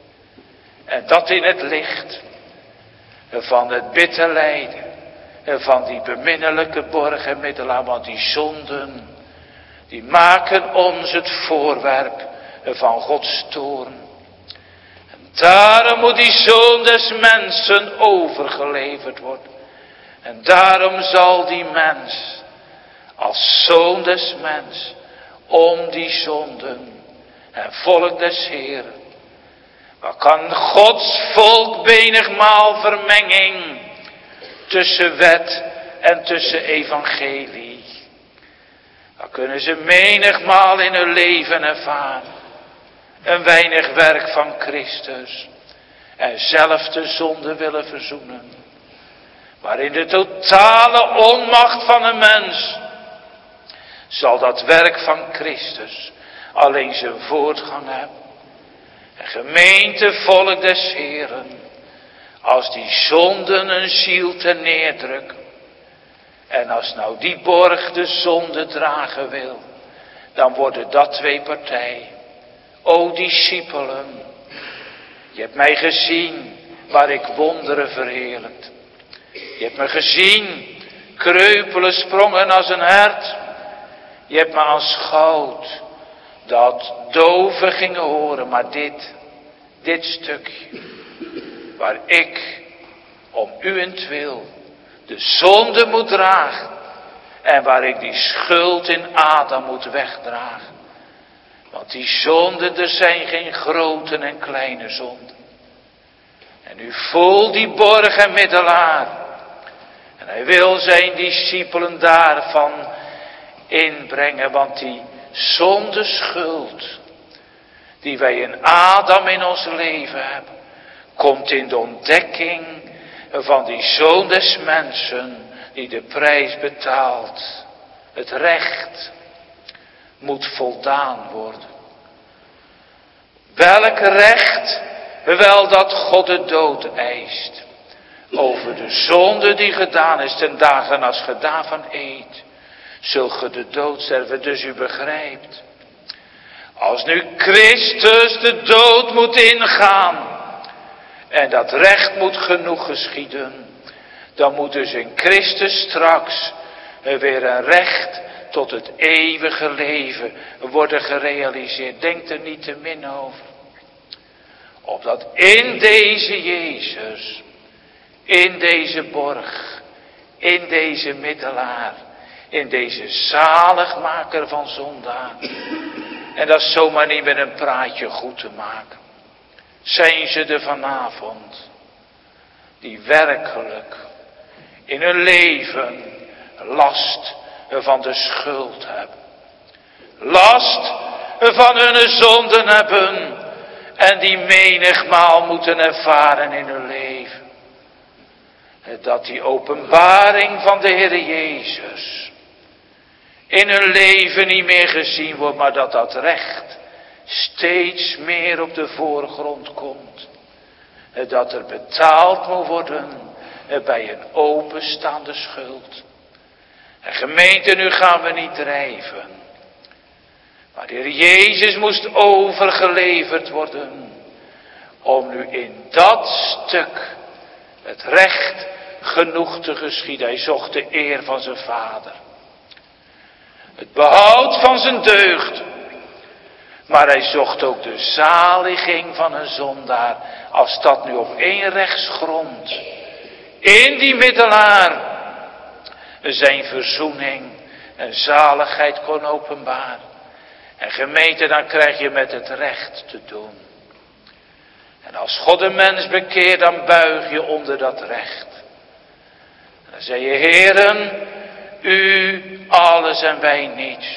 En dat in het licht van het bitter lijden. Van die beminnelijke borg en middelaar. Want die zonden, die maken ons het voorwerp van Gods toorn. En daarom moet die zoon des mensen overgeleverd worden. En daarom zal die mens, als zoon des mens, om die zonden en volk des Heeren. Wat kan Gods volk menigmaal vermenging tussen wet en tussen evangelie. Dan kunnen ze menigmaal in hun leven ervaren. Een weinig werk van Christus. En zelf de zonde willen verzoenen. Maar in de totale onmacht van een mens zal dat werk van Christus alleen zijn voortgang hebben. En gemeente, volk des Heeren, als die zonden een ziel ten neerdrukken. En als nou die borg de zonde dragen wil, dan worden dat twee partijen. O discipelen, je hebt mij gezien waar ik wonderen verheerlijkt. Je hebt me gezien, kreupelen sprongen als een hert. Je hebt me aanschouwd dat doven gingen horen, maar dit, dit stukje, waar ik om uwentwil de zonde moet dragen en waar ik die schuld in Adam moet wegdragen. Want die zonden, er zijn geen grote en kleine zonden. En u voelt die borg en middelaar. En hij wil zijn discipelen daarvan inbrengen, want die zonde schuld die wij in Adam in ons leven hebben, komt in de ontdekking van die zoon des mensen die de prijs betaalt. Het recht moet voldaan worden. Welk recht? Wel dat God de dood eist. Over de zonde die gedaan is ten dagen als ge daarvan eet. Zult ge de dood sterven, dus u begrijpt. Als nu Christus de dood moet ingaan. En dat recht moet genoeg geschieden. Dan moet dus in Christus straks weer een recht tot het eeuwige leven worden gerealiseerd. Denk er niet te min over. Opdat in deze Jezus, in deze borg, in deze middelaar, in deze zaligmaker van zondaar. En dat is zomaar niet met een praatje goed te maken. Zijn ze er vanavond die werkelijk in hun leven last van de schuld hebben. last van hun zonden hebben en die menigmaal moeten ervaren in hun leven. Dat die openbaring van de Heer Jezus in hun leven niet meer gezien wordt, maar dat dat recht steeds meer op de voorgrond komt. Dat er betaald moet worden bij een openstaande schuld. En gemeente, nu gaan we niet drijven. Maar de Heer Jezus moest overgeleverd worden om nu in dat stuk het recht genoeg te geschieden. Hij zocht de eer van zijn vader. Het behoud van zijn deugd. Maar hij zocht ook de zaliging van een zondaar. Als dat nu op één rechtsgrond in die middelaar zijn verzoening en zaligheid kon openbaren. En gemeente, dan krijg je met het recht te doen. En als God een mens bekeert, dan buig je onder dat recht. En dan zeg je, Heeren, u alles en wij niets.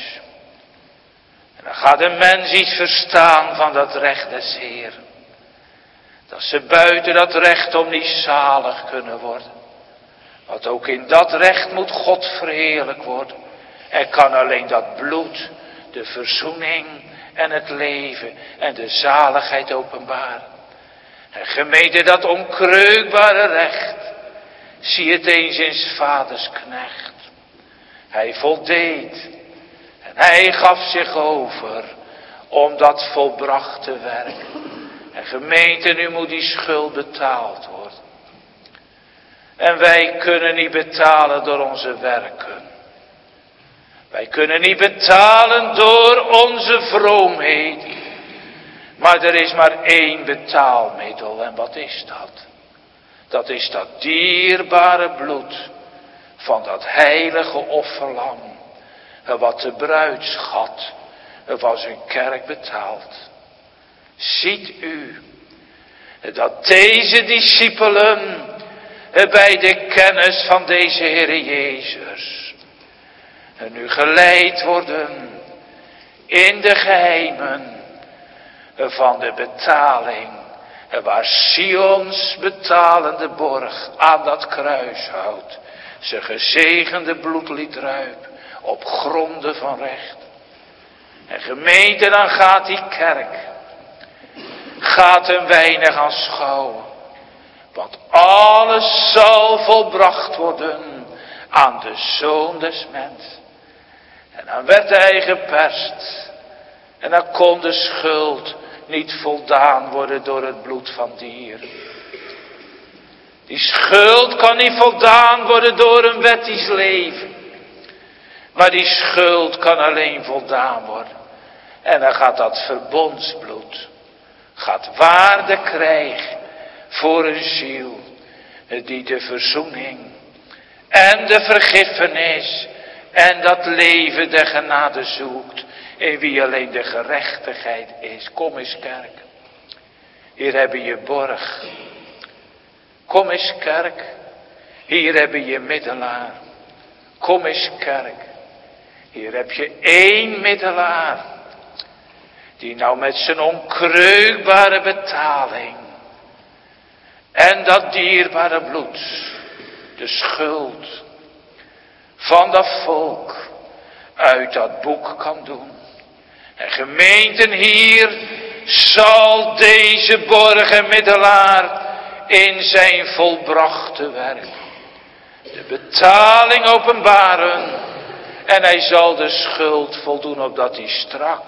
En dan gaat een mens iets verstaan van dat recht des Heeren. Dat ze buiten dat recht om niet zalig kunnen worden. Want ook in dat recht moet God verheerlijk worden. Er kan alleen dat bloed, de verzoening en het leven en de zaligheid openbaren. En gemeente, dat onkreukbare recht, zie het eens in 's vaders knecht. Hij voldeed en hij gaf zich over om dat volbracht te werken. En gemeente, nu moet die schuld betaald worden. En wij kunnen niet betalen door onze werken. Wij kunnen niet betalen door onze vroomheid. Maar er is maar één betaalmiddel. En wat is dat? Dat is dat dierbare bloed van dat heilige offerlam. Wat de bruidsschat van zijn kerk betaalt. Ziet u dat deze discipelen bij de kennis van deze Heer Jezus en nu geleid worden in de geheimen van de betaling, waar Sions betalende borg aan dat kruis houdt, zijn gezegende bloed liet druipen op gronden van recht. En gemeente, dan gaat die kerk, gaat een weinig aanschouwen. Want alles zal volbracht worden aan de Zoon des Mens. En dan werd hij geperst. En dan kon de schuld niet voldaan worden door het bloed van dieren. Die schuld kan niet voldaan worden door een wettisch leven. Maar die schuld kan alleen voldaan worden. En dan gaat dat verbondsbloed, gaat waarde krijgen voor een ziel die de verzoening en de vergiffenis en dat leven der genade zoekt, in wie alleen de gerechtigheid is. Kom eens kerk, hier heb je je borg. Kom eens kerk, hier heb je je middelaar. Kom eens kerk, hier heb je één middelaar, die nou met zijn onkreukbare betaling en dat dierbare bloed, de schuld van dat volk uit dat boek kan doen. En gemeenten, hier zal deze borg en middelaar in zijn volbrachte werk de betaling openbaren. En hij zal de schuld voldoen, opdat hij straks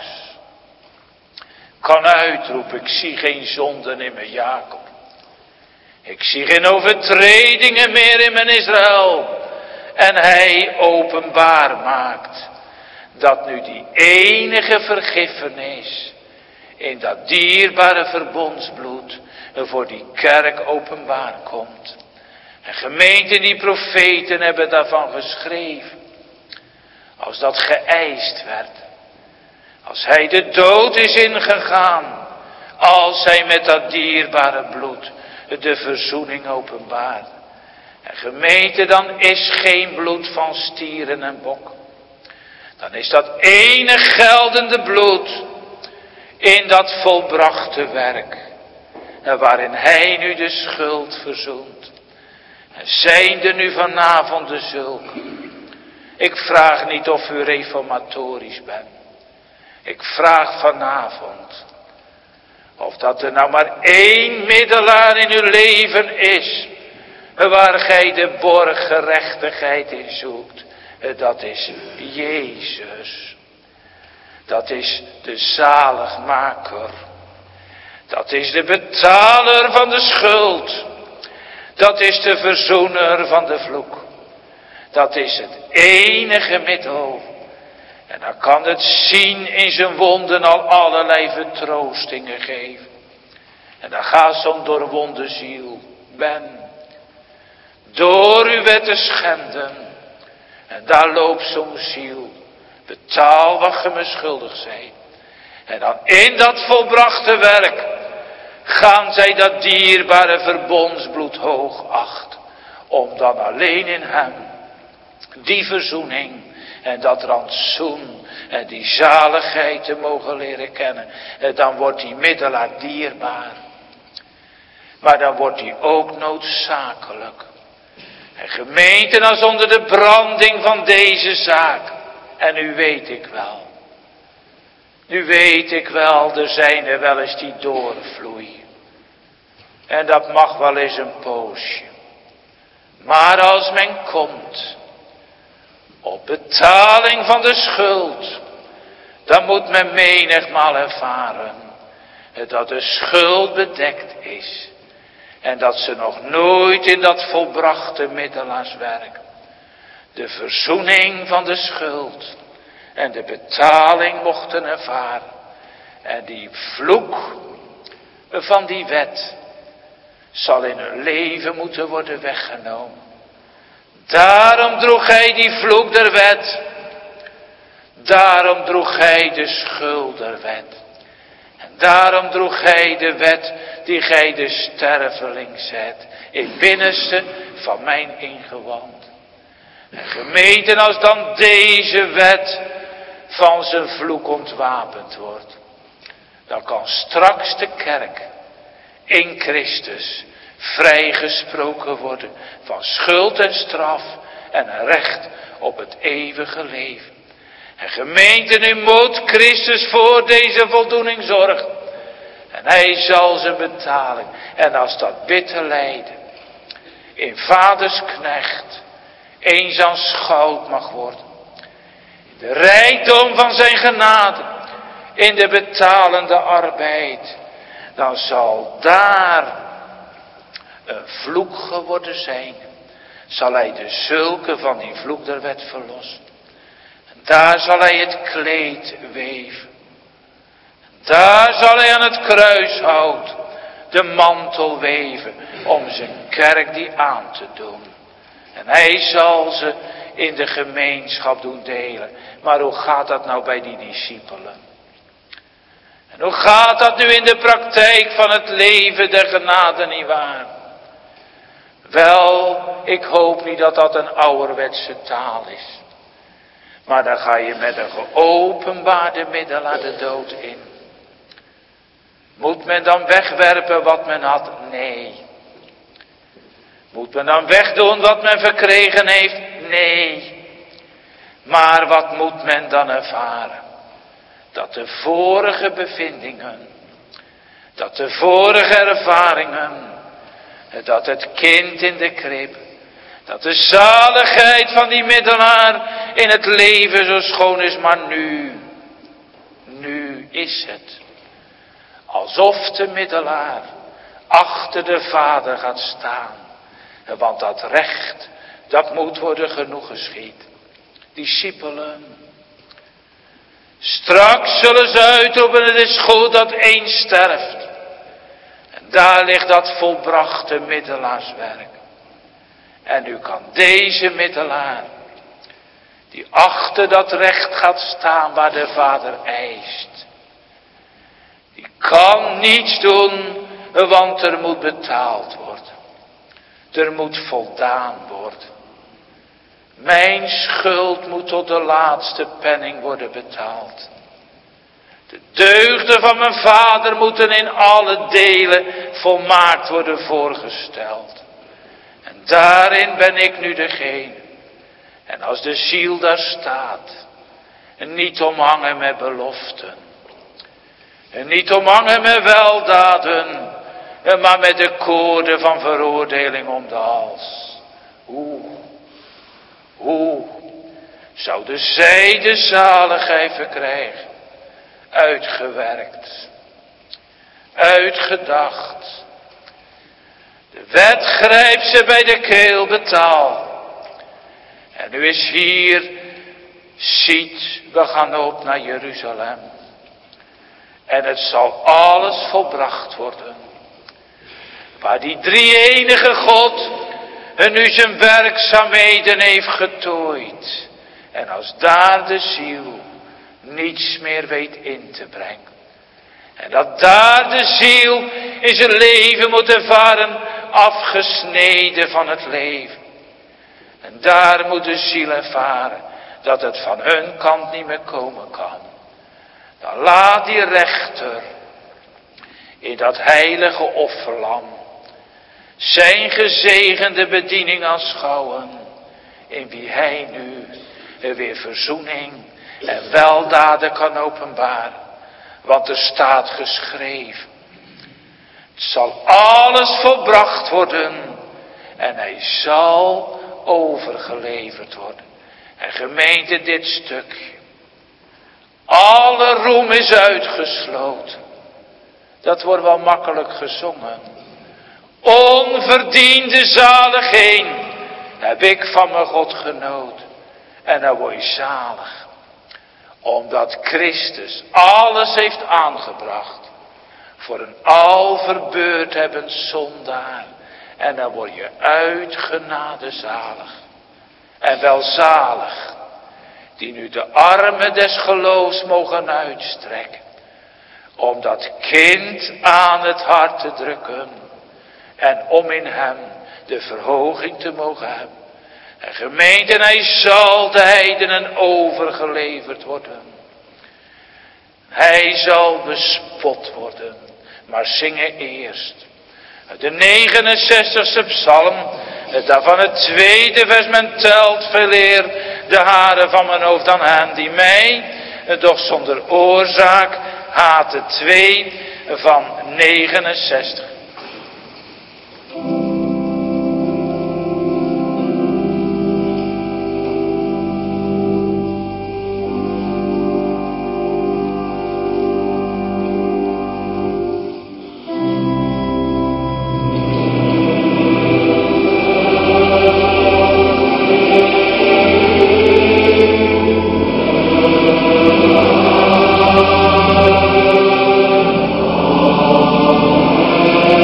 kan uitroepen, ik zie geen zonden in mijn Jacob. Ik zie geen overtredingen meer in mijn Israël. En hij openbaar maakt dat nu die enige vergiffenis in dat dierbare verbondsbloed voor die kerk openbaar komt. En gemeenten, die profeten hebben daarvan geschreven. Als dat geëist werd. Als hij de dood is ingegaan. Als hij met dat dierbare bloed de verzoening openbaart. En gemeente, dan is geen bloed van stieren en bok. Dan is dat ene geldende bloed in dat volbrachte werk. En waarin hij nu de schuld verzoent. En zijnde nu vanavond de zulke. Ik vraag niet of u reformatorisch bent. Ik vraag vanavond of dat er nou maar één middelaar in uw leven is. Waar gij de borg gerechtigheid in zoekt. Dat is Jezus. Dat is de zaligmaker. Dat is de betaler van de schuld. Dat is de verzoener van de vloek. Dat is het enige middel. En dan kan het zien in zijn wonden al allerlei vertroostingen geven. En dan gaat zo'n doorwonde ziel. Ben. Door uw wet te schenden. En daar loopt zo'n ziel. Betaal wat ge me schuldig zijt. En dan in dat volbrachte werk. Gaan zij dat dierbare verbondsbloed hoog acht. Om dan alleen in hem. Die verzoening. En dat rantsoen. En die zaligheid te mogen leren kennen. En dan wordt die middelaar dierbaar. Maar dan wordt die ook noodzakelijk. En gemeenten als onder de branding van deze zaak. En nu weet ik wel. Nu weet ik wel, er zijn er wel eens die doorvloeien. En dat mag wel eens een poosje. Maar als men komt op betaling van de schuld, dan moet men menigmaal ervaren dat de schuld bedekt is. En dat ze nog nooit in dat volbrachte middelaarswerk de verzoening van de schuld en de betaling mochten ervaren. En die vloek van die wet zal in hun leven moeten worden weggenomen. Daarom droeg hij die vloek der wet. Daarom droeg hij de schuld der wet. En daarom droeg hij de wet die gij de sterveling zet. In het binnenste van mijn ingewand. En gemeenten als dan deze wet van zijn vloek ontwapend wordt. Dan kan straks de kerk in Christus vrijgesproken worden van schuld en straf en een recht op het eeuwige leven. En gemeente, nu moet Christus voor deze voldoening zorgen. En hij zal ze betalen. En als dat bitter lijden in vaders knecht eens aanschouwd mag worden. De rijkdom van zijn genade in de betalende arbeid. Dan zal daar een vloek geworden zijn. Zal hij de zulke van die vloek der wet verlossen. En daar zal hij het kleed weven. Daar zal hij aan het kruishout de mantel weven om zijn kerk die aan te doen. En hij zal ze in de gemeenschap doen delen. Maar hoe gaat dat nou bij die discipelen? En hoe gaat dat nu in de praktijk van het leven der genade niet waar? Wel, ik hoop niet dat dat een ouderwetse taal is. Maar dan ga je met een geopenbaarde middelaar de dood in. Moet men dan wegwerpen wat men had? Nee. Moet men dan wegdoen wat men verkregen heeft? Nee. Maar wat moet men dan ervaren? Dat de vorige bevindingen, dat de vorige ervaringen, dat het kind in de krib, dat de zaligheid van die middelaar in het leven zo schoon is, maar nu, nu is het. Alsof de middelaar achter de Vader gaat staan. Want dat recht, dat moet worden genoeg geschied. Discipelen. Straks zullen ze uitroepen, het is goed dat één sterft. En daar ligt dat volbrachte middelaarswerk. En nu kan deze middelaar, die achter dat recht gaat staan waar de Vader eist. Die kan niets doen, want er moet betaald worden. Er moet voldaan worden. Mijn schuld moet tot de laatste penning worden betaald. De deugden van mijn vader moeten in alle delen volmaakt worden voorgesteld. En daarin ben ik nu degene. En als de ziel daar staat, en niet omhangen met beloften, en niet omhangen met weldaden, maar met de koorden van veroordeling om de hals. Hoe, hoe zouden zij de zaligheid verkrijgen? Uitgewerkt, uitgedacht. De wet grijpt ze bij de keel betaal. En nu is hier, ziet, we gaan op naar Jeruzalem. En het zal alles volbracht worden. Waar die drie-enige God nu zijn werkzaamheden heeft getooid. En als daar de ziel niets meer weet in te brengen. En dat daar de ziel in zijn leven moet ervaren, afgesneden van het leven. En daar moet de ziel ervaren dat het van hun kant niet meer komen kan. Dan laat die rechter in dat heilige offerlam zijn gezegende bediening aanschouwen, in wie hij nu weer verzoening en weldaden kan openbaren. Want er staat geschreven, het zal alles volbracht worden en hij zal overgeleverd worden. En gemeente, dit stukje, alle roem is uitgesloten. Dat wordt wel makkelijk gezongen. Onverdiende zaligheid heb ik van mijn God genoten. En dan word je zalig. Omdat Christus alles heeft aangebracht. Voor een al verbeurd hebben zondaar. En dan word je uit genade zalig. En welzalig. Die nu de armen des geloofs mogen uitstrekken. Om dat kind aan het hart te drukken. En om in hem de verhoging te mogen hebben. En gemeente, hij zal de heidenen overgeleverd worden. Hij zal bespot worden. Maar zingen eerst de negenenzestigste psalm. Daarvan het tweede vers. Men telt veeleer de haren van mijn hoofd dan hen die mij, doch zonder oorzaak, haten. Twee van negenenzestig. Oh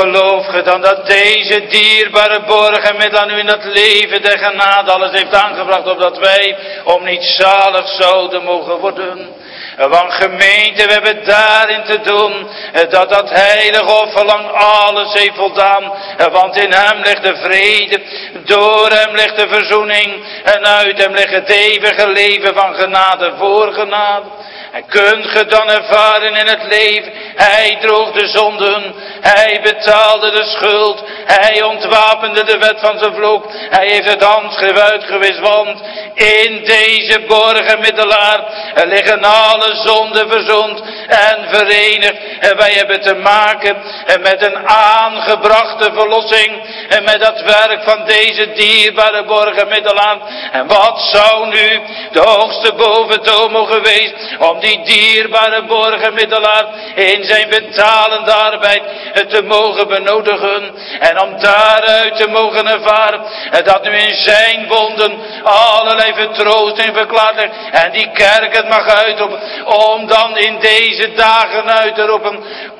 Geloof ge dan dat deze dierbare borg en middel aan u in dat leven der genade alles heeft aangebracht, opdat wij om niet zalig zouden mogen worden? Want gemeente, we hebben daarin te doen, dat dat heilige offer lang alles heeft voldaan. Want in hem ligt de vrede, door hem ligt de verzoening, en uit hem ligt het eeuwige leven van genade voor genade. En kunt ge dan ervaren in het leven, hij droeg de zonden, hij betaalde de schuld, hij ontwapende de wet van zijn vloek, hij heeft het handschrift uitgewist, want in deze borg en middelaar liggen alle zonden verzoend en verenigd. En wij hebben te maken met een aangebrachte verlossing en met dat werk van deze dierbare borg en middelaar. En wat zou nu de hoogste boventoon mogen geweest om die dierbare borg en middelaar in zijn betalende arbeid te mogen benodigen en om daaruit te mogen ervaren dat nu in zijn wonden allerlei vertroosting verklaard ligt en die kerk het mag uitroepen om dan in deze dagen uit te roepen: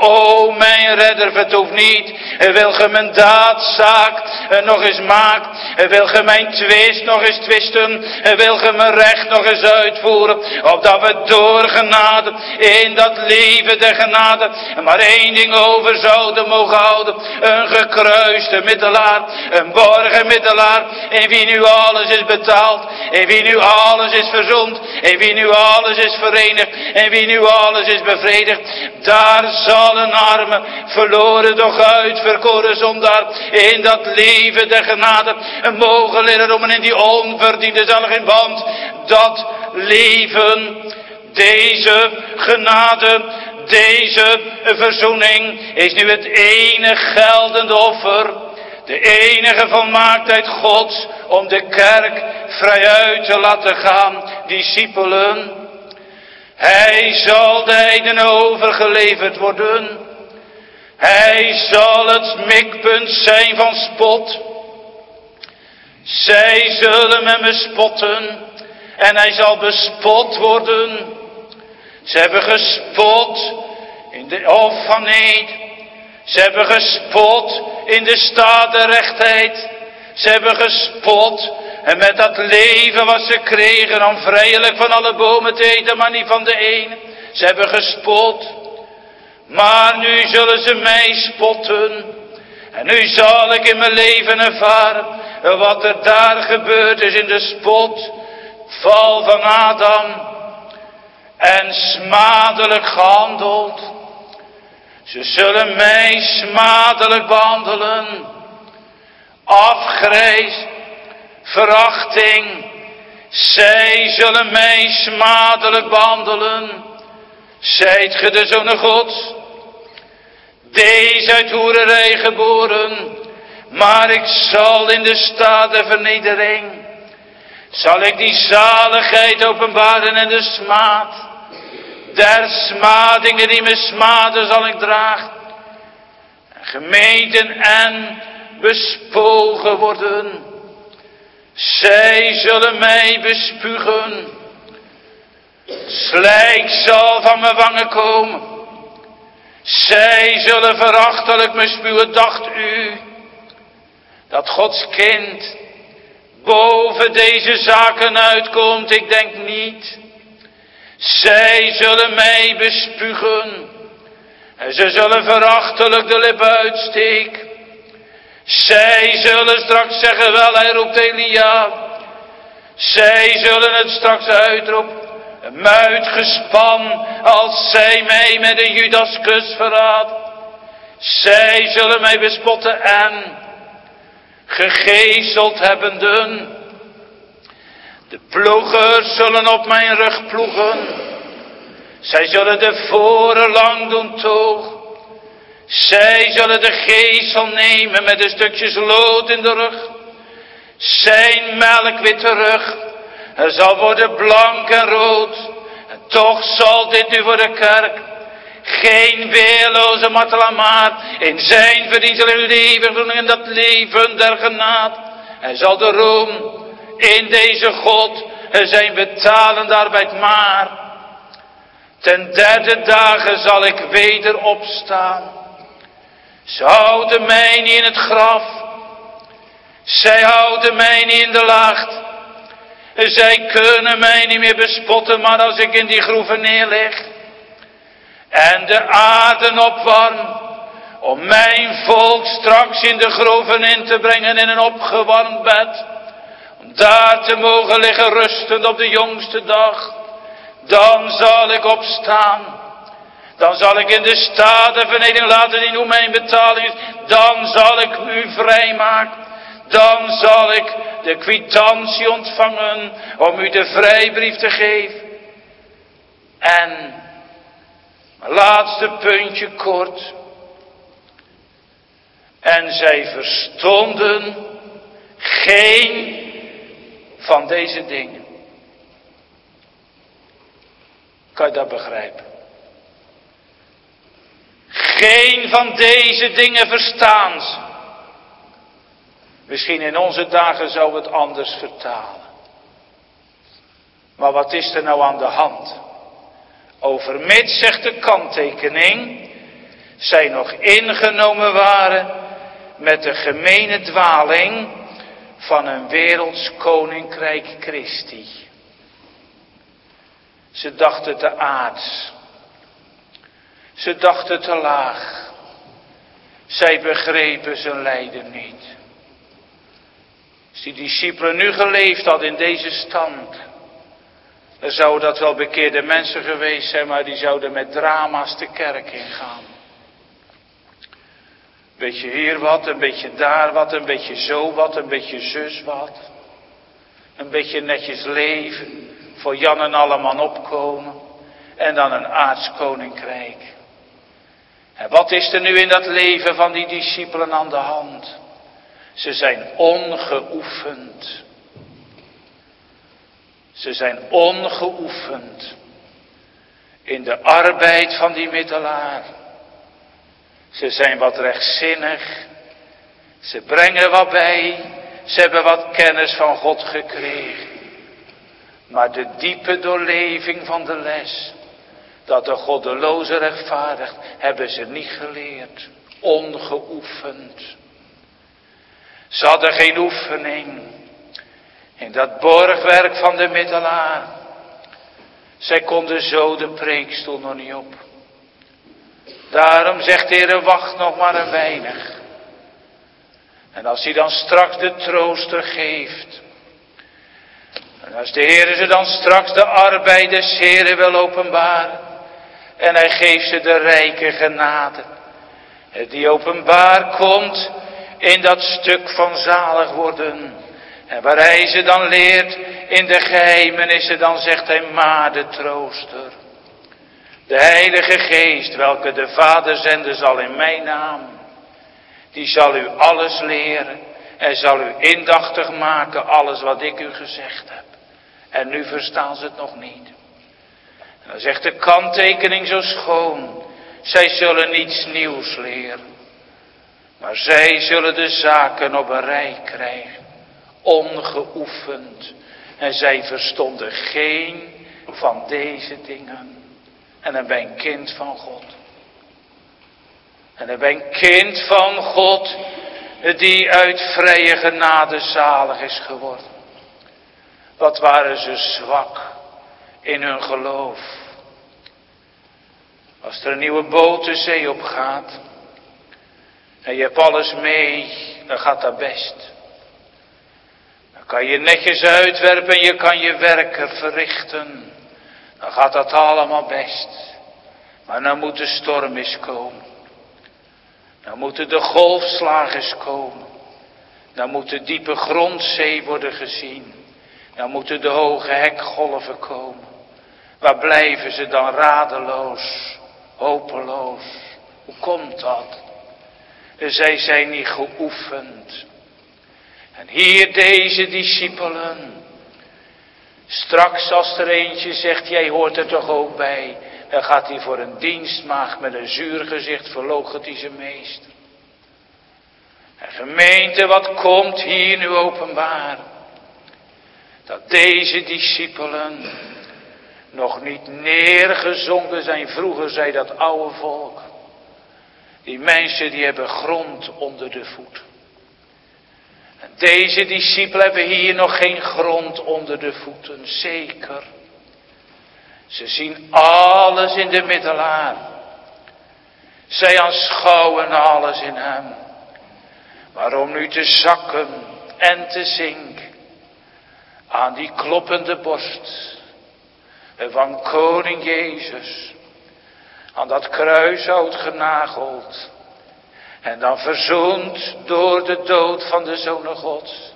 o mijn redder, vertoef niet, wil ge mijn daadzaak nog eens maken, wil ge mijn twist nog eens twisten, wil ge mijn recht nog eens uitvoeren, opdat we door genade in dat leven der genade maar één ding over zouden mogen houden: een gekruiste middelaar, een borgenmiddelaar, in wie nu alles is betaald, in wie nu alles is verzoend, in wie nu alles is verenigd, in wie nu alles is bevredigd. Daar zal een arme, verloren doch uitverkoren zondaar in dat leven der genade mogen leren roemen in die onverdiende zaligheid, want dat leven, deze genade, deze verzoening is nu het enige geldende offer, de enige volmaaktheid Gods om de kerk vrij uit te laten gaan. Discipelen, hij zal de heidenen overgeleverd worden. Hij zal het mikpunt zijn van spot. Zij zullen hem bespotten en hij zal bespot worden. Ze hebben gespot in de hof van eed. Ze hebben gespot in de staat der rechtheid. Ze hebben gespot en met dat leven wat ze kregen om vrijelijk van alle bomen te eten, maar niet van de ene. Ze hebben gespot. Maar nu zullen ze mij spotten. En nu zal ik in mijn leven ervaren wat er daar gebeurd is in de spot. Val van Adam. En smadelijk gehandeld. Ze zullen mij smadelijk behandelen. Afgrijs, verachting. Zij zullen mij smadelijk behandelen. Zijt ge de zonen Gods? Deze uit hoererij geboren. Maar ik zal in de staat der vernedering. Zal ik die zaligheid openbaren en de smaad. Der smadingen die me smaden zal ik dragen. Gemeten en bespogen worden. Zij zullen mij bespugen. Slijk zal van mijn wangen komen. Zij zullen verachtelijk me spuwen. Dacht u dat Gods kind boven deze zaken uitkomt? Ik denk niet. Zij zullen mij bespugen. En ze zullen verachtelijk de lippen uitsteken. Zij zullen straks zeggen, wel, hij roept Elia. Zij zullen het straks uitroepen. Een muitgespan als zij mij met een Judaskus verraadt. Zij zullen mij bespotten en gegezeld hebbenden. De ploegers zullen op mijn rug ploegen. Zij zullen de voren lang doen toog. Zij zullen de geesel nemen met de stukjes lood in de rug. Zijn melkwitte rug zal worden blank en rood. En toch zal dit nu voor de kerk geen weerloze martelaar in zijn verdiensten in het eeuwig in dat leven der genade. Hij zal de roem in deze God zijn betalende arbeid, maar ten derde dagen zal ik weder opstaan. Ze houden mij niet in het graf. Zij houden mij niet in de laagte. Zij kunnen mij niet meer bespotten, maar als ik in die groeven neerlig en de aarde opwarm, om mijn volk straks in de groeven in te brengen in een opgewarmd bed, om daar te mogen liggen rustend op de jongste dag, dan zal ik opstaan. Dan zal ik in de staat der vernedering laten zien hoe mijn betaling is. Dan zal ik u vrijmaken. Dan zal ik de kwitantie ontvangen om u de vrijbrief te geven. En, mijn laatste puntje kort. En zij verstonden geen van deze dingen. Kan je dat begrijpen? Geen van deze dingen verstaan ze. Misschien in onze dagen zou het anders vertalen. Maar wat is er nou aan de hand? Overmits, zegt de kanttekening, zij nog ingenomen waren met de gemene dwaling van een werelds koninkrijk Christi. Ze dachten te aards. Ze dachten te laag. Zij begrepen zijn lijden niet. Als die discipelen nu geleefd hadden in deze stand, dan zouden dat wel bekeerde mensen geweest zijn, maar die zouden met drama's de kerk ingaan. Een beetje hier wat, een beetje daar wat, een beetje zo wat, een beetje zus wat. Een beetje netjes leven, voor Jan en alleman opkomen en dan een aards koninkrijk. En wat is er nu in dat leven van die discipelen aan de hand? Ze zijn ongeoefend. Ze zijn ongeoefend in de arbeid van die middelaar. Ze zijn wat rechtzinnig. Ze brengen wat bij. Ze hebben wat kennis van God gekregen. Maar de diepe doorleving van de les, dat de goddeloze rechtvaardigt, hebben ze niet geleerd. Ongeoefend. Ze hadden geen oefening in dat borgwerk van de middelaar. Zij konden zo de preekstoel nog niet op. Daarom zegt de Heer, wacht nog maar een weinig. En als hij dan straks de trooster geeft. En als de Heer ze dan straks de arbeid des Heeren wil openbaren. En hij geeft ze de rijke genade. Die openbaar komt in dat stuk van zalig worden. En waar hij ze dan leert in de geheimenissen, dan zegt hij, maar de trooster. De Heilige Geest, welke de Vader zenden zal in mijn naam. Die zal u alles leren en zal u indachtig maken alles wat ik u gezegd heb. En nu verstaan ze het nog niet. En dan zegt de kanttekening zo schoon. Zij zullen niets nieuws leren. Maar zij zullen de zaken op een rij krijgen. Ongeoefend. En zij verstonden geen van deze dingen. En dan ben je een kind van God. En dan ben je een kind van God. Die uit vrije genade zalig is geworden. Wat waren ze zwak in hun geloof. Als er een nieuwe boot de zee op gaat. En je hebt alles mee. Dan gaat dat best. Dan kan je netjes uitwerpen. En je kan je werken verrichten. Dan gaat dat allemaal best. Maar dan moet de storm eens komen. Dan moeten de golfslagen eens komen. Dan moet de diepe grondzee worden gezien. Dan moeten de hoge hekgolven komen. Waar blijven ze dan radeloos, hopeloos? Hoe komt dat? Zij zijn niet geoefend. En hier deze discipelen. Straks als er eentje zegt, jij hoort er toch ook bij. Dan gaat hij voor een dienstmaagd met een zuur gezicht, verloochent hij zijn meester. En gemeente, wat komt hier nu openbaar? Dat deze discipelen nog niet neergezonken zijn. Vroeger zei dat oude volk. Die mensen die hebben grond onder de voet. En deze discipelen hebben hier nog geen grond onder de voeten, zeker. Ze zien alles in de middelaar. Zij aanschouwen alles in hem. Maar om nu te zakken en te zinken aan die kloppende borst van koning Jezus, aan dat kruishout genageld en dan verzoend door de dood van de Zoon Gods.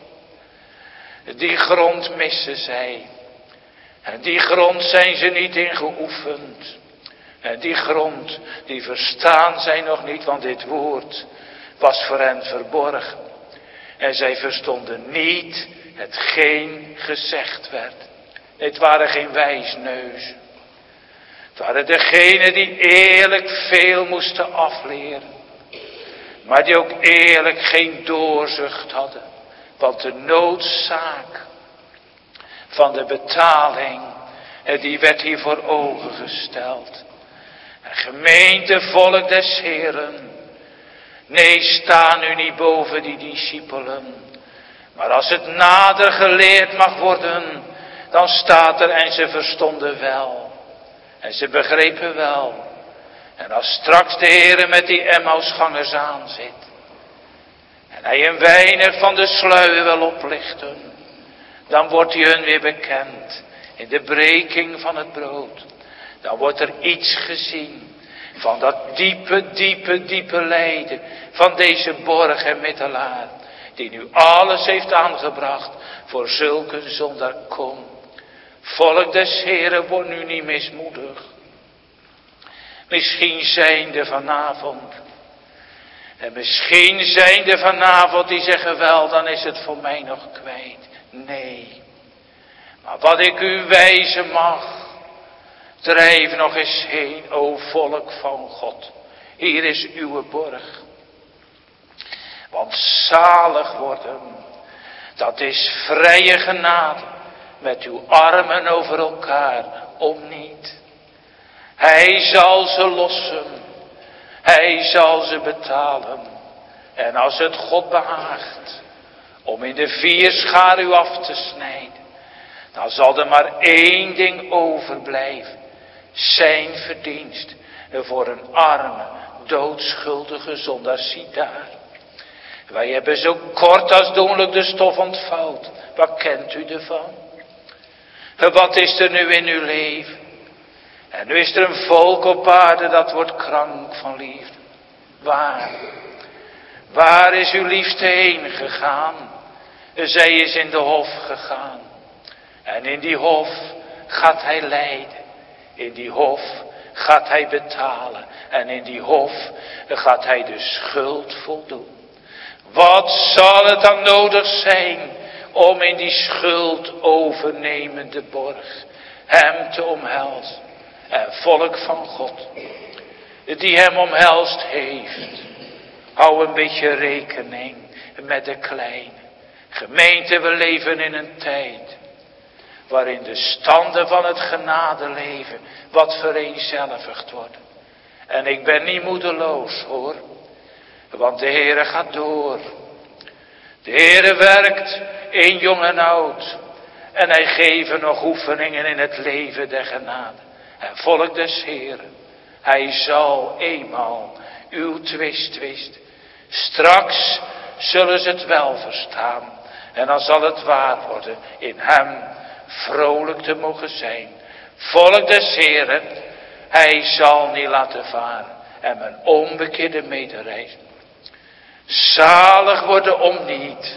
Die grond missen zij. En die grond zijn ze niet in geoefend. En die grond, die verstaan zij nog niet, want dit woord was voor hen verborgen. En zij verstonden niet hetgeen gezegd werd. Het waren geen wijsneuzen. Het waren degenen die eerlijk veel moesten afleren. Maar die ook eerlijk geen doorzicht hadden. Want de noodzaak van de betaling, die werd hier voor ogen gesteld. En gemeente, volk des Heren, nee, sta nu niet boven die discipelen. Maar als het nader geleerd mag worden, dan staat er en ze verstonden wel. En ze begrepen wel. En als straks de Heere met die Emmausgangers aanzit, en hij een weinig van de sluier wil oplichten, dan wordt hij hun weer bekend in de breking van het brood. Dan wordt er iets gezien van dat diepe, diepe, diepe lijden van deze borg en middelaar, die nu alles heeft aangebracht voor zulke zondaar. Kom, volk des Heren, word nu niet mismoedig. Misschien zijn er vanavond, en misschien zijn er vanavond die zeggen wel, dan is het voor mij nog kwijt. Nee, maar wat ik u wijzen mag, drijf nog eens heen, o volk van God. Hier is uw borg. Want zalig worden, dat is vrije genade, met uw armen over elkaar, om niet. Hij zal ze lossen, hij zal ze betalen. En als het God behaagt om in de vierschaar u af te snijden, dan zal er maar één ding overblijven. Zijn verdienst voor een arme, doodschuldige zondaar. Ziet daar. Wij hebben zo kort als doenlijk de stof ontvouwd. Wat kent u ervan? Wat is er nu in uw leven? En nu is er een volk op aarde dat wordt krank van liefde. Waar? Waar is uw liefde heen gegaan? Zij is in de hof gegaan. En in die hof gaat hij lijden. In die hof gaat hij betalen. En in die hof gaat hij de schuld voldoen. Wat zal het dan nodig zijn om in die schuld overnemende borg hem te omhelzen? En volk van God, die hem omhelst heeft, hou een beetje rekening met de kleine. Gemeente, we leven in een tijd waarin de standen van het genadeleven wat vereenzelvigd worden. En ik ben niet moedeloos, hoor, want de Heere gaat door. De Heere werkt in jong en oud en hij geeft nog oefeningen in het leven der genade. En volk des Heren, hij zal eenmaal uw twist twist. Straks zullen ze het wel verstaan. En dan zal het waar worden in hem vrolijk te mogen zijn. Volk des Heren, hij zal niet laten varen. En mijn onbekeerde medereis. Zalig worden om niet.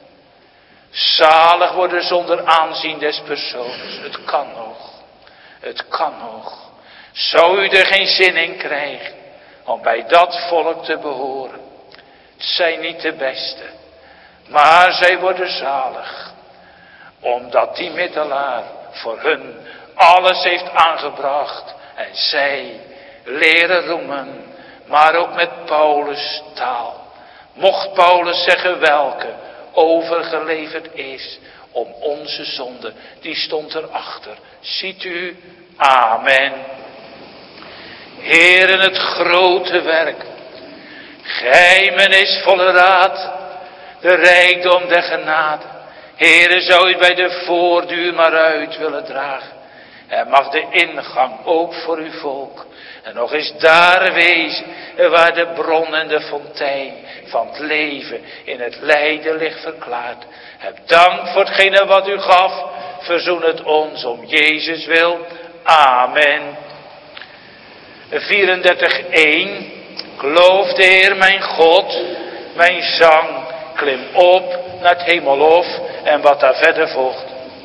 Zalig worden zonder aanzien des persoons. Het kan nog. Het kan nog. Zou u er geen zin in krijgen om bij dat volk te behoren. Het zijn niet de beste. Maar zij worden zalig. Omdat die middelaar voor hun alles heeft aangebracht. En zij leren roemen. Maar ook met Paulus taal. Mocht Paulus zeggen welke overgeleverd is om onze zonde. Die stond erachter. Ziet u? Amen. Heeren, het grote werk Geheimenisvolle raad, de rijkdom der genade. Heere, zou u bij de voordeur maar uit willen dragen. En mag de ingang ook voor uw volk en nog eens daar wezen waar de bron en de fontein van het leven in het lijden ligt verklaard. Heb dank voor hetgene wat u gaf, verzoen het ons om Jezus wil. Amen. vierendertig één. Ik loof de Heer mijn God, mijn zang, klim op naar het hemelhof en wat daar verder volgt.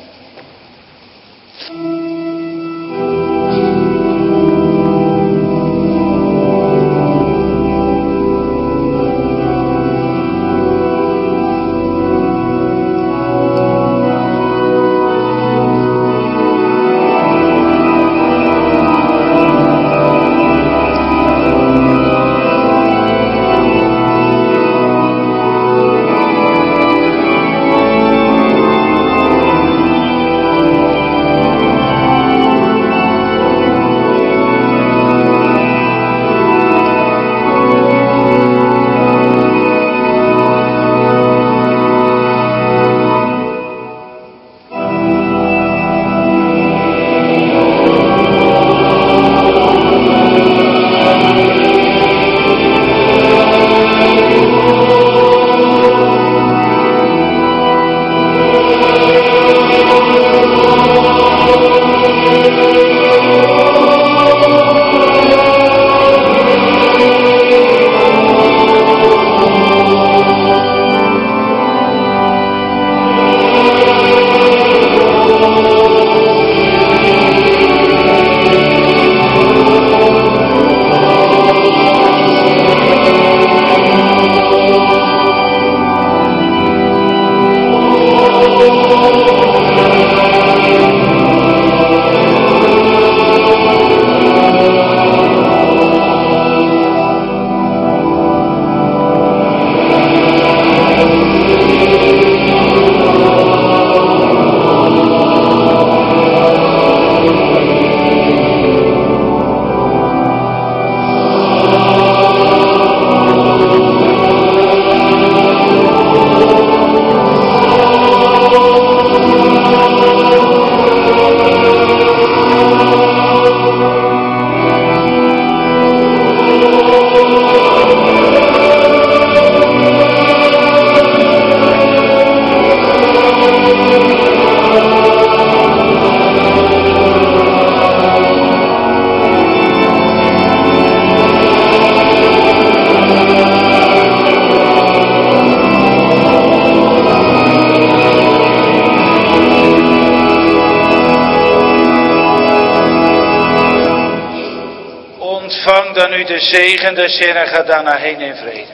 Dan u de zegen des Heeren en ga daarna heen in vrede.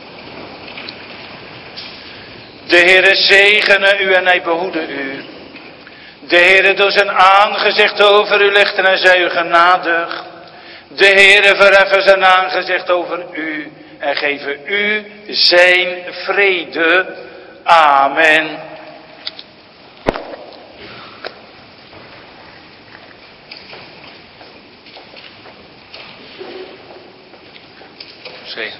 De Heere zegene u en hij behoede u. De Heere door zijn aangezicht over u lichten en zij u genadig. De Heere verheffen zijn aangezicht over u en geven u zijn vrede. Amen. Zegen.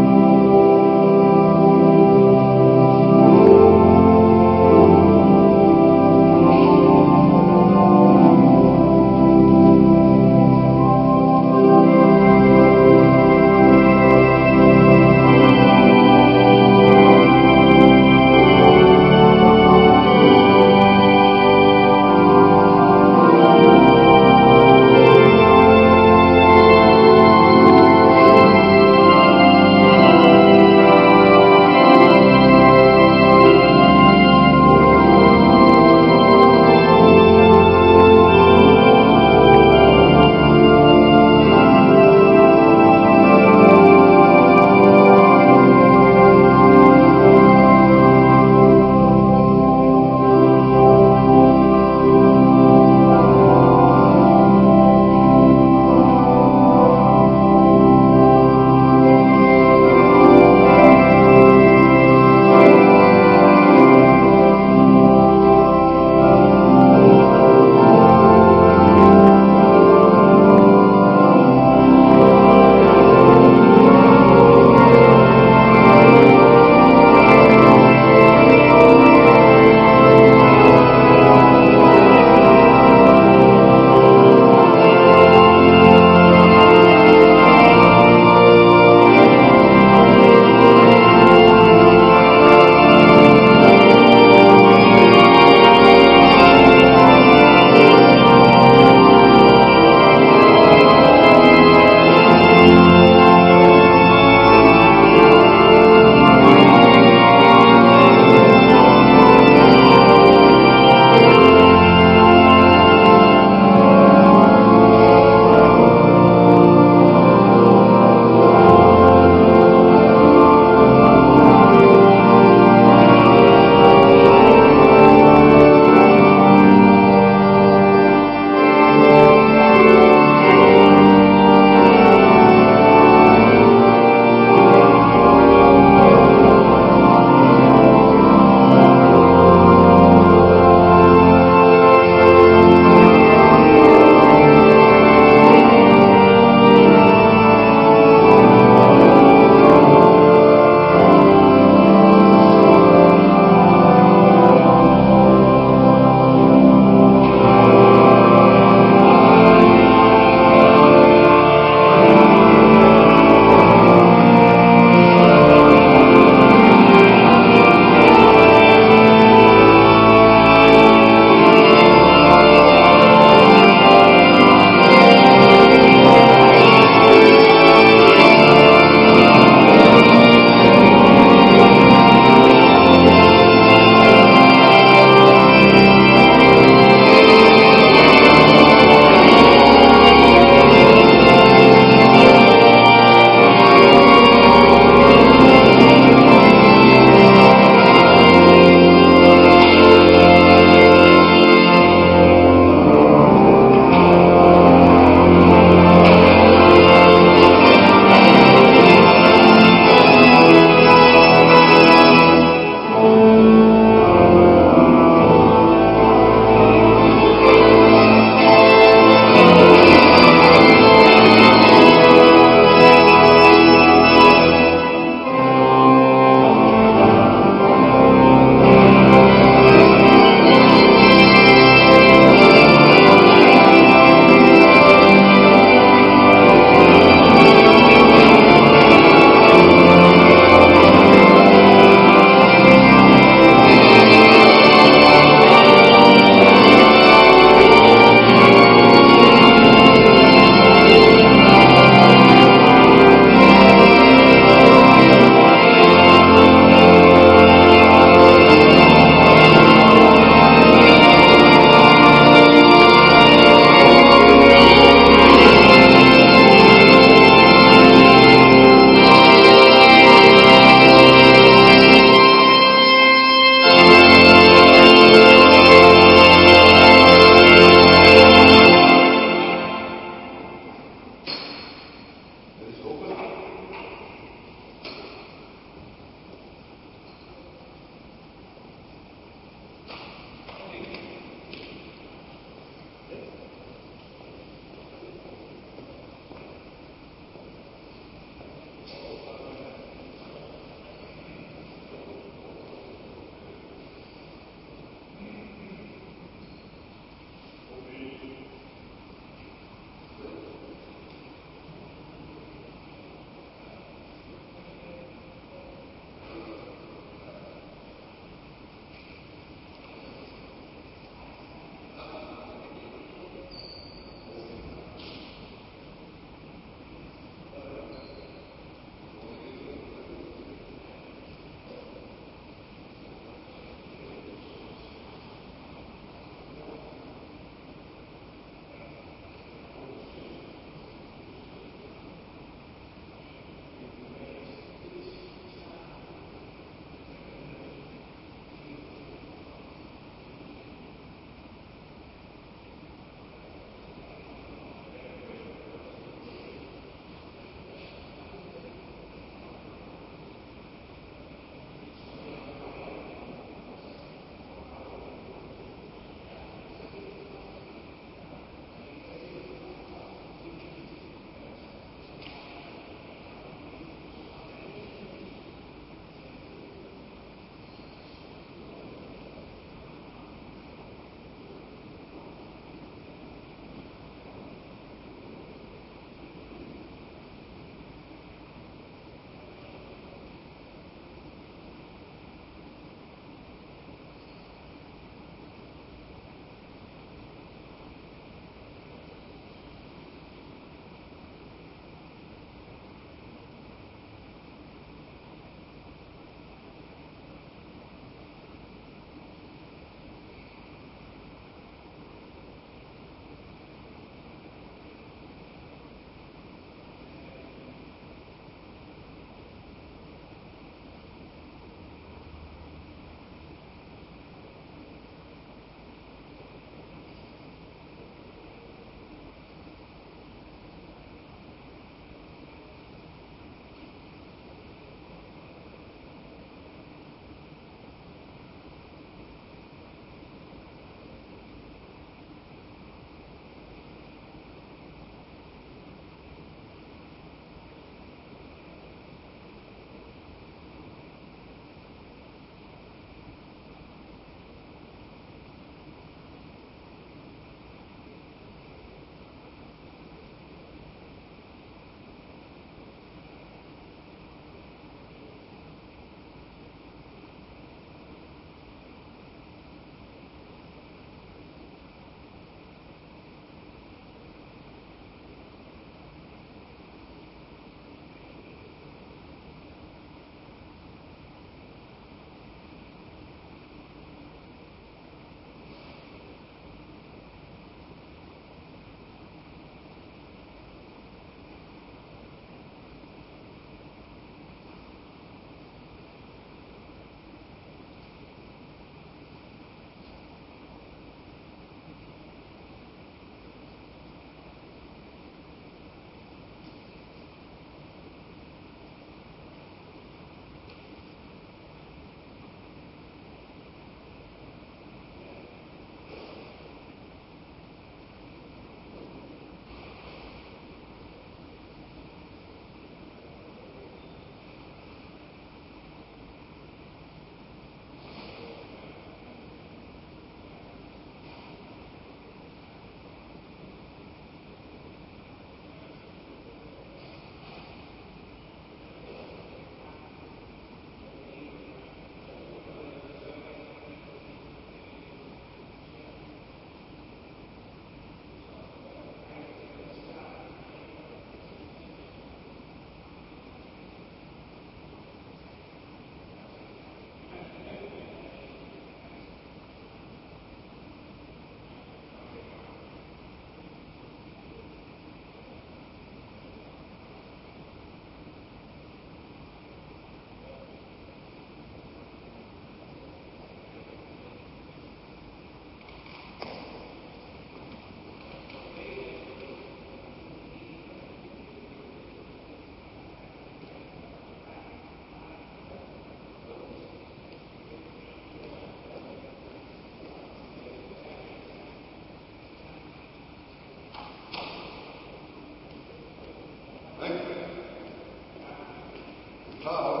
Ga